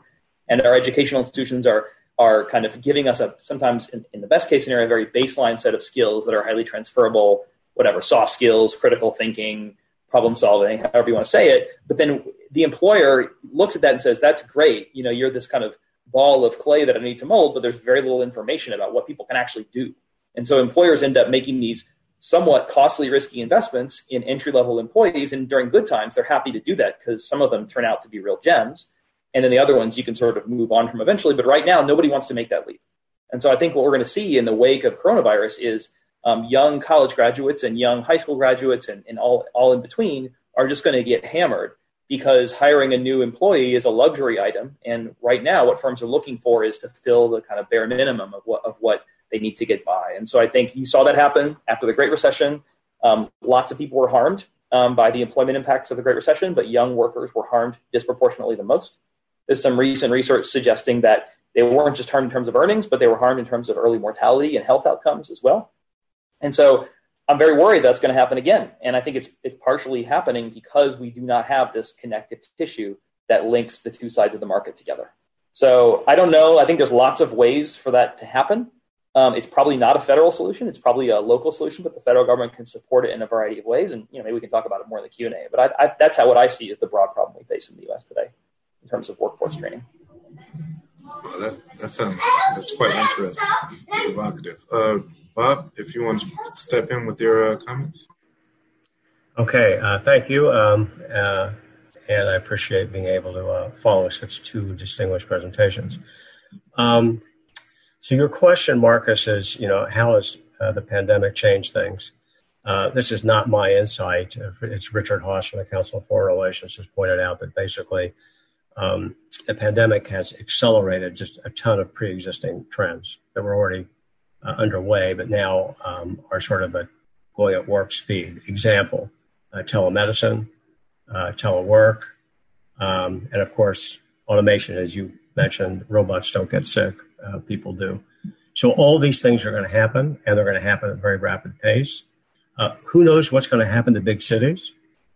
Speaker 11: And our educational institutions are are kind of giving us a, sometimes in, in the best case scenario, a very baseline set of skills that are highly transferable, whatever, soft skills, critical thinking, problem solving, however you want to say it. But then the employer looks at that and says, that's great. You know, you're this kind of ball of clay that I need to mold, but there's very little information about what people can actually do. And so employers end up making these somewhat costly, risky investments in entry-level employees. And during good times, they're happy to do that because some of them turn out to be real gems. And then the other ones you can sort of move on from eventually. But right now, nobody wants to make that leap. And so I think what we're going to see in the wake of coronavirus is um, young college graduates and young high school graduates and, and all, all in between are just going to get hammered because hiring a new employee is a luxury item. And right now, what firms are looking for is to fill the kind of bare minimum of what, of what they need to get by. And so I think you saw that happen after the Great Recession. Um, lots of people were harmed um, by the employment impacts of the Great Recession, but young workers were harmed disproportionately the most. There's some recent research suggesting that they weren't just harmed in terms of earnings, but they were harmed in terms of early mortality and health outcomes as well. And so I'm very worried that's going to happen again. And I think it's it's partially happening because we do not have this connective tissue that links the two sides of the market together. So I don't know. I think there's lots of ways for that to happen. Um, it's probably not a federal solution. It's probably a local solution, but the federal government can support it in a variety of ways. And you know, maybe we can talk about it more in the Q and A. But I, I, that's how what I see is the broad problem we face in the U S today in terms of workforce training.
Speaker 2: Well, that, that sounds, that's quite interesting, provocative. Uh, Bob, if you want to step in with your uh, comments.
Speaker 12: Okay, uh, thank you. Um, uh, and I appreciate being able to uh, follow such two distinguished presentations. Um, so your question, Marcus, is, you know, how has uh, the pandemic changed things? Uh, this is not my insight. It's Richard Haas from the Council of Foreign Relations has pointed out that basically um, the pandemic has accelerated just a ton of pre-existing trends that were already uh, underway, but now um, are sort of at, going at warp speed. Example, uh, telemedicine, uh, telework, um, and of course, automation. As you mentioned, robots don't get sick, uh, people do. So all these things are going to happen, and they're going to happen at a very rapid pace. Uh, who knows what's going to happen to big cities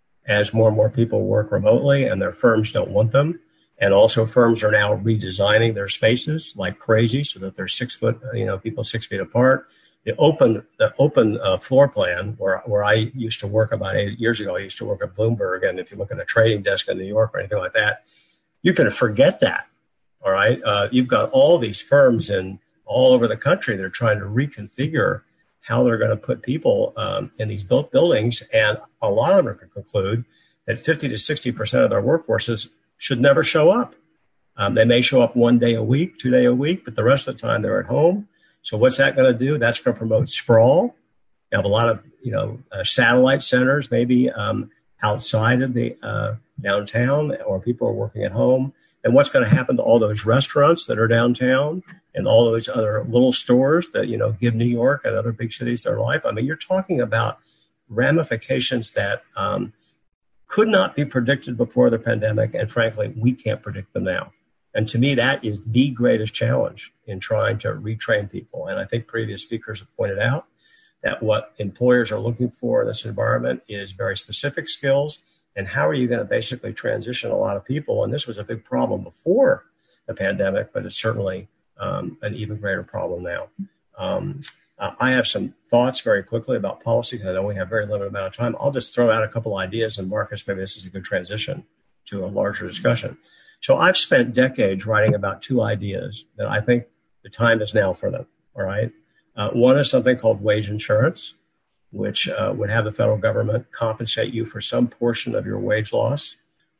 Speaker 12: as more and more people work remotely and their firms don't want them. And also firms are now redesigning their spaces like crazy so that they're six foot, you know, people six feet apart. The open, the open uh, floor plan where, where I used to work about eight years ago, I used to work at Bloomberg. And if you look at a trading desk in New York or anything like that, you can forget that. All right. Uh, you've got all these firms in all over the country. They're trying to reconfigure how they're going to put people um, in these built buildings. And a lot of them can conclude that fifty to sixty percent of their workforces should never show up. Um, they may show up one day a week, two day a week, but the rest of the time they're at home. So what's that going to do? That's going to promote sprawl. You have a lot of, you know, uh, satellite centers, maybe um, outside of the uh, downtown, or people are working at home. And what's going to happen to all those restaurants that are downtown and all those other little stores that, you know, give New York and other big cities their life? I mean, you're talking about ramifications that um, could not be predicted before the pandemic. And frankly, we can't predict them now. And to me, that is the greatest challenge in trying to retrain people. And I think previous speakers have pointed out that what employers are looking for in this environment is very specific skills. And how are you going to basically transition a lot of people? And this was a big problem before the pandemic, but it's certainly um, an even greater problem now. Um, uh, I have some thoughts very quickly about policy, because I know we have very limited amount of time. I'll just throw out a couple ideas, and Marcus, maybe this is a good transition to a larger discussion. So I've spent decades writing about two ideas that I think the time is now for them, all right? Uh, one is something called wage insurance, which uh, would have the federal government compensate you for some portion of your wage loss.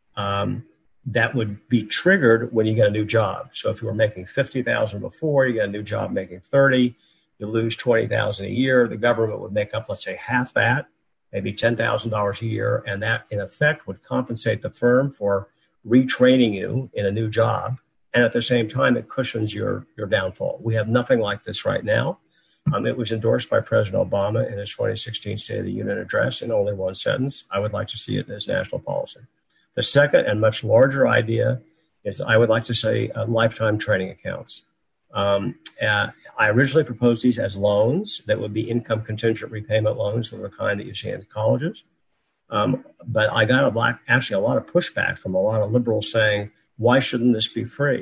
Speaker 12: Um, that would be triggered when you get a new job. So if you were making fifty thousand dollars before, you get a new job making thirty, you lose twenty thousand dollars a year, the government would make up, let's say, half that, maybe ten thousand dollars a year, and that, in effect, would compensate the firm for retraining you in a new job. And at the same time, it cushions your, your downfall. We have nothing like this right now. Um, it was endorsed by President Obama in his twenty sixteen State of the Union address in only one sentence. I would like to see it as national policy. The second and much larger idea is I would like to say uh, lifetime training accounts. Um, uh, I originally proposed these as loans that would be income contingent repayment loans of the kind that you see in colleges. Um, but I got a lot, actually a lot of pushback from a lot of liberals saying, why shouldn't this be free?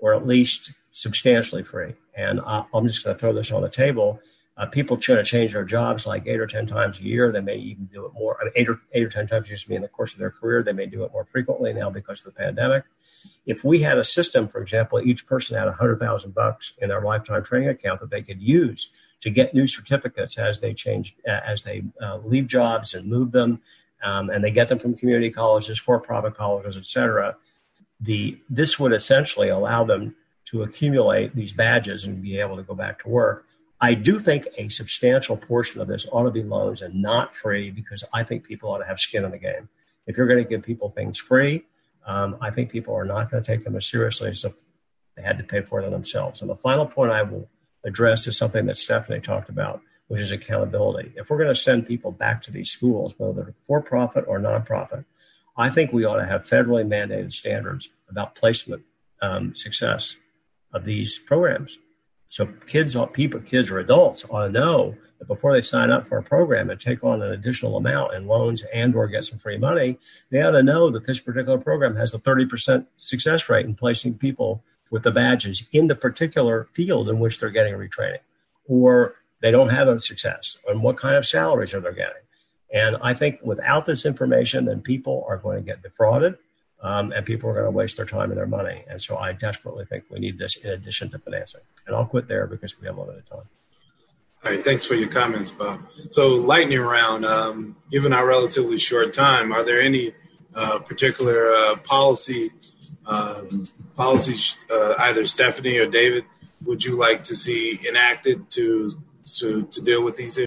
Speaker 12: or at least substantially free. And uh, I'm just going to throw this on the table. Uh, people try to change their jobs like eight or ten times a year. They may even do it more. I mean, eight or eight or ten times used to be in the course of their career. They may do it more frequently now because of the pandemic. If we had a system, for example, each person had a hundred thousand bucks in their lifetime training account that they could use to get new certificates as they change, uh, as they uh, leave jobs and move them, um, and they get them from community colleges, for-profit colleges, et cetera. The this would essentially allow them to accumulate these badges and be able to go back to work. I do think a substantial portion of this ought to be loans and not free, because I think people ought to have skin in the game. If you're going to give people things free, um, I think people are not going to take them as seriously as if they had to pay for them themselves. And the final point I will address is something that Stephanie talked about, which is accountability. If we're going to send people back to these schools, whether they're for-profit or nonprofit, I think we ought to have federally mandated standards about placement um, success of these programs. So kids, people, kids or adults ought to know that before they sign up for a program and take on an additional amount in loans and or get some free money, they ought to know that this particular program has a thirty percent success rate in placing people with the badges in the particular field in which they're getting retraining, or they don't have a success, and what kind of salaries are they getting. And I think without this information, then people are going to get defrauded. Um, and people are going to waste their time and their money. And so I desperately think we need this in addition to financing. And I'll quit there because we have limited time.
Speaker 2: All right, thanks for your comments, Bob. So lightning round, um, given our relatively short time, are there any uh, particular uh, policy, um, policies, uh, either Stephanie or David, would you like to see enacted to, to, to deal with these issues?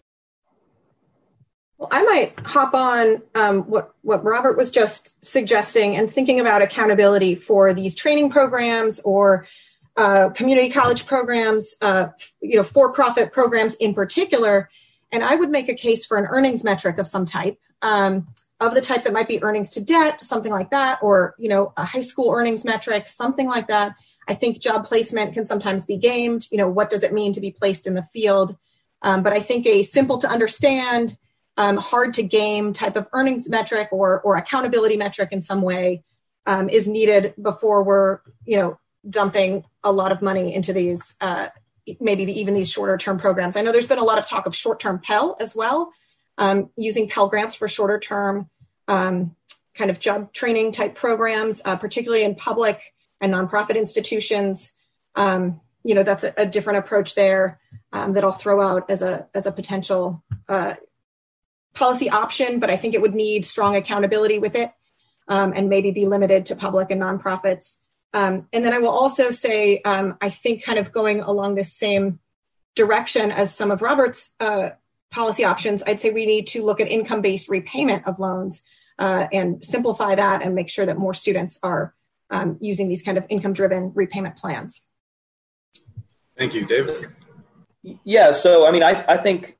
Speaker 10: Well, I might hop on um, what, what Robert was just suggesting and thinking about accountability for these training programs or uh, community college programs, uh, you know, for-profit programs in particular. And I would make a case for an earnings metric of some type, um, of the type that might be earnings to debt, something like that, or, you know, a high school earnings metric, something like that. I think job placement can sometimes be gamed. You know, what does it mean to be placed in the field? Um, but I think a simple to understand, Um, hard to game type of earnings metric or or accountability metric in some way um, is needed before we're, you know, dumping a lot of money into these, uh, maybe the, even these shorter term programs. I know there's been a lot of talk of short term Pell as well, um, using Pell grants for shorter term um, kind of job training type programs, uh, particularly in public and nonprofit institutions. Um, you know, that's a, a different approach there um, that I'll throw out as a as a potential uh, policy option, but I think it would need strong accountability with it um, and maybe be limited to public and nonprofits. Um, and then I will also say, um, I think kind of going along this same direction as some of Robert's uh, policy options, I'd say we need to look at income-based repayment of loans uh, and simplify that and make sure that more students are um, using these kind of income-driven repayment plans.
Speaker 2: Thank you, David.
Speaker 11: Yeah, so I mean, I, I think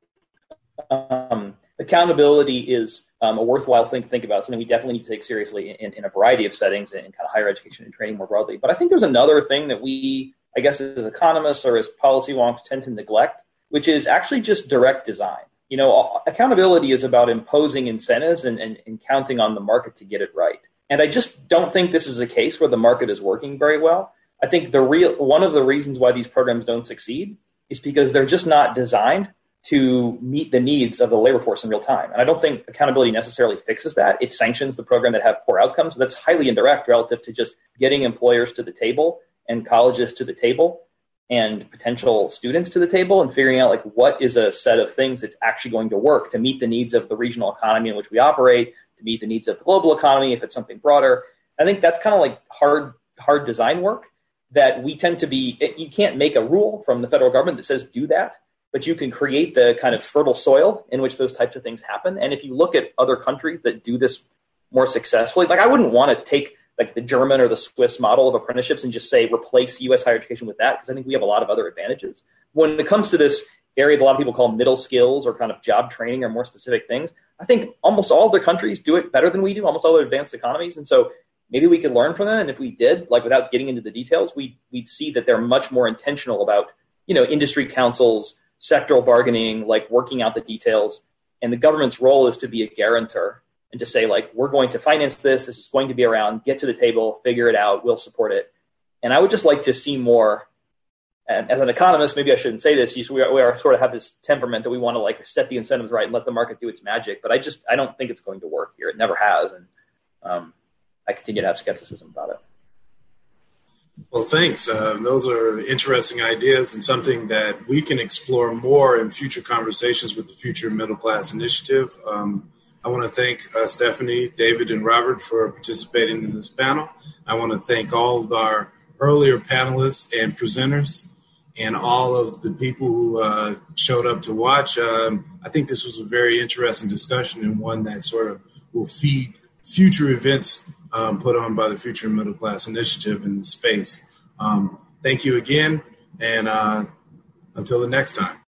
Speaker 11: um, accountability is um, a worthwhile thing to think about, something we definitely need to take seriously in, in a variety of settings in kind of higher education and training more broadly. But I think there's another thing that we, I guess, as economists or as policy wonks tend to neglect, which is actually just direct design. You know, accountability is about imposing incentives and, and, and counting on the market to get it right. And I just don't think this is a case where the market is working very well. I think the real one of the reasons why these programs don't succeed is because they're just not designed to meet the needs of the labor force in real time. And I don't think accountability necessarily fixes that. It sanctions the program that have poor outcomes, but that's highly indirect relative to just getting employers to the table and colleges to the table and potential students to the table and figuring out like what is a set of things that's actually going to work to meet the needs of the regional economy in which we operate, to meet the needs of the global economy if it's something broader. I think that's kind of like hard, hard design work that we tend to be, you can't make a rule from the federal government that says do that, but you can create the kind of fertile soil in which those types of things happen. And if you look at other countries that do this more successfully, like I wouldn't want to take like the German or the Swiss model of apprenticeships and just say replace U S higher education with that, because I think we have a lot of other advantages. When it comes to this area that a lot of people call middle skills or kind of job training or more specific things, I think almost all of the countries do it better than we do, almost all the advanced economies. And so maybe we could learn from them. And if we did, like without getting into the details, we, we'd see that they're much more intentional about, you know, industry councils, sectoral bargaining, like working out the details. And the government's role is to be a guarantor and to say, like, we're going to finance this. This is going to be around. Get to the table, figure it out. We'll support it. And I would just like to see more. And as an economist, maybe I shouldn't say this. We are, we are sort of have this temperament that we want to like set the incentives right and let the market do its magic. But I just I don't think it's going to work here. It never has, and um, I continue to have skepticism about it.
Speaker 2: Well, thanks. Uh, those are interesting ideas and something that we can explore more in future conversations with the Future Middle Class Initiative. Um, I want to thank uh, Stephanie, David, and Robert for participating in this panel. I want to thank all of our earlier panelists and presenters and all of the people who uh, showed up to watch. Um, I think this was a very interesting discussion and one that sort of will feed future events um, put on by the Future Middle Class Initiative in the space. Um, thank you again, and uh, until the next time.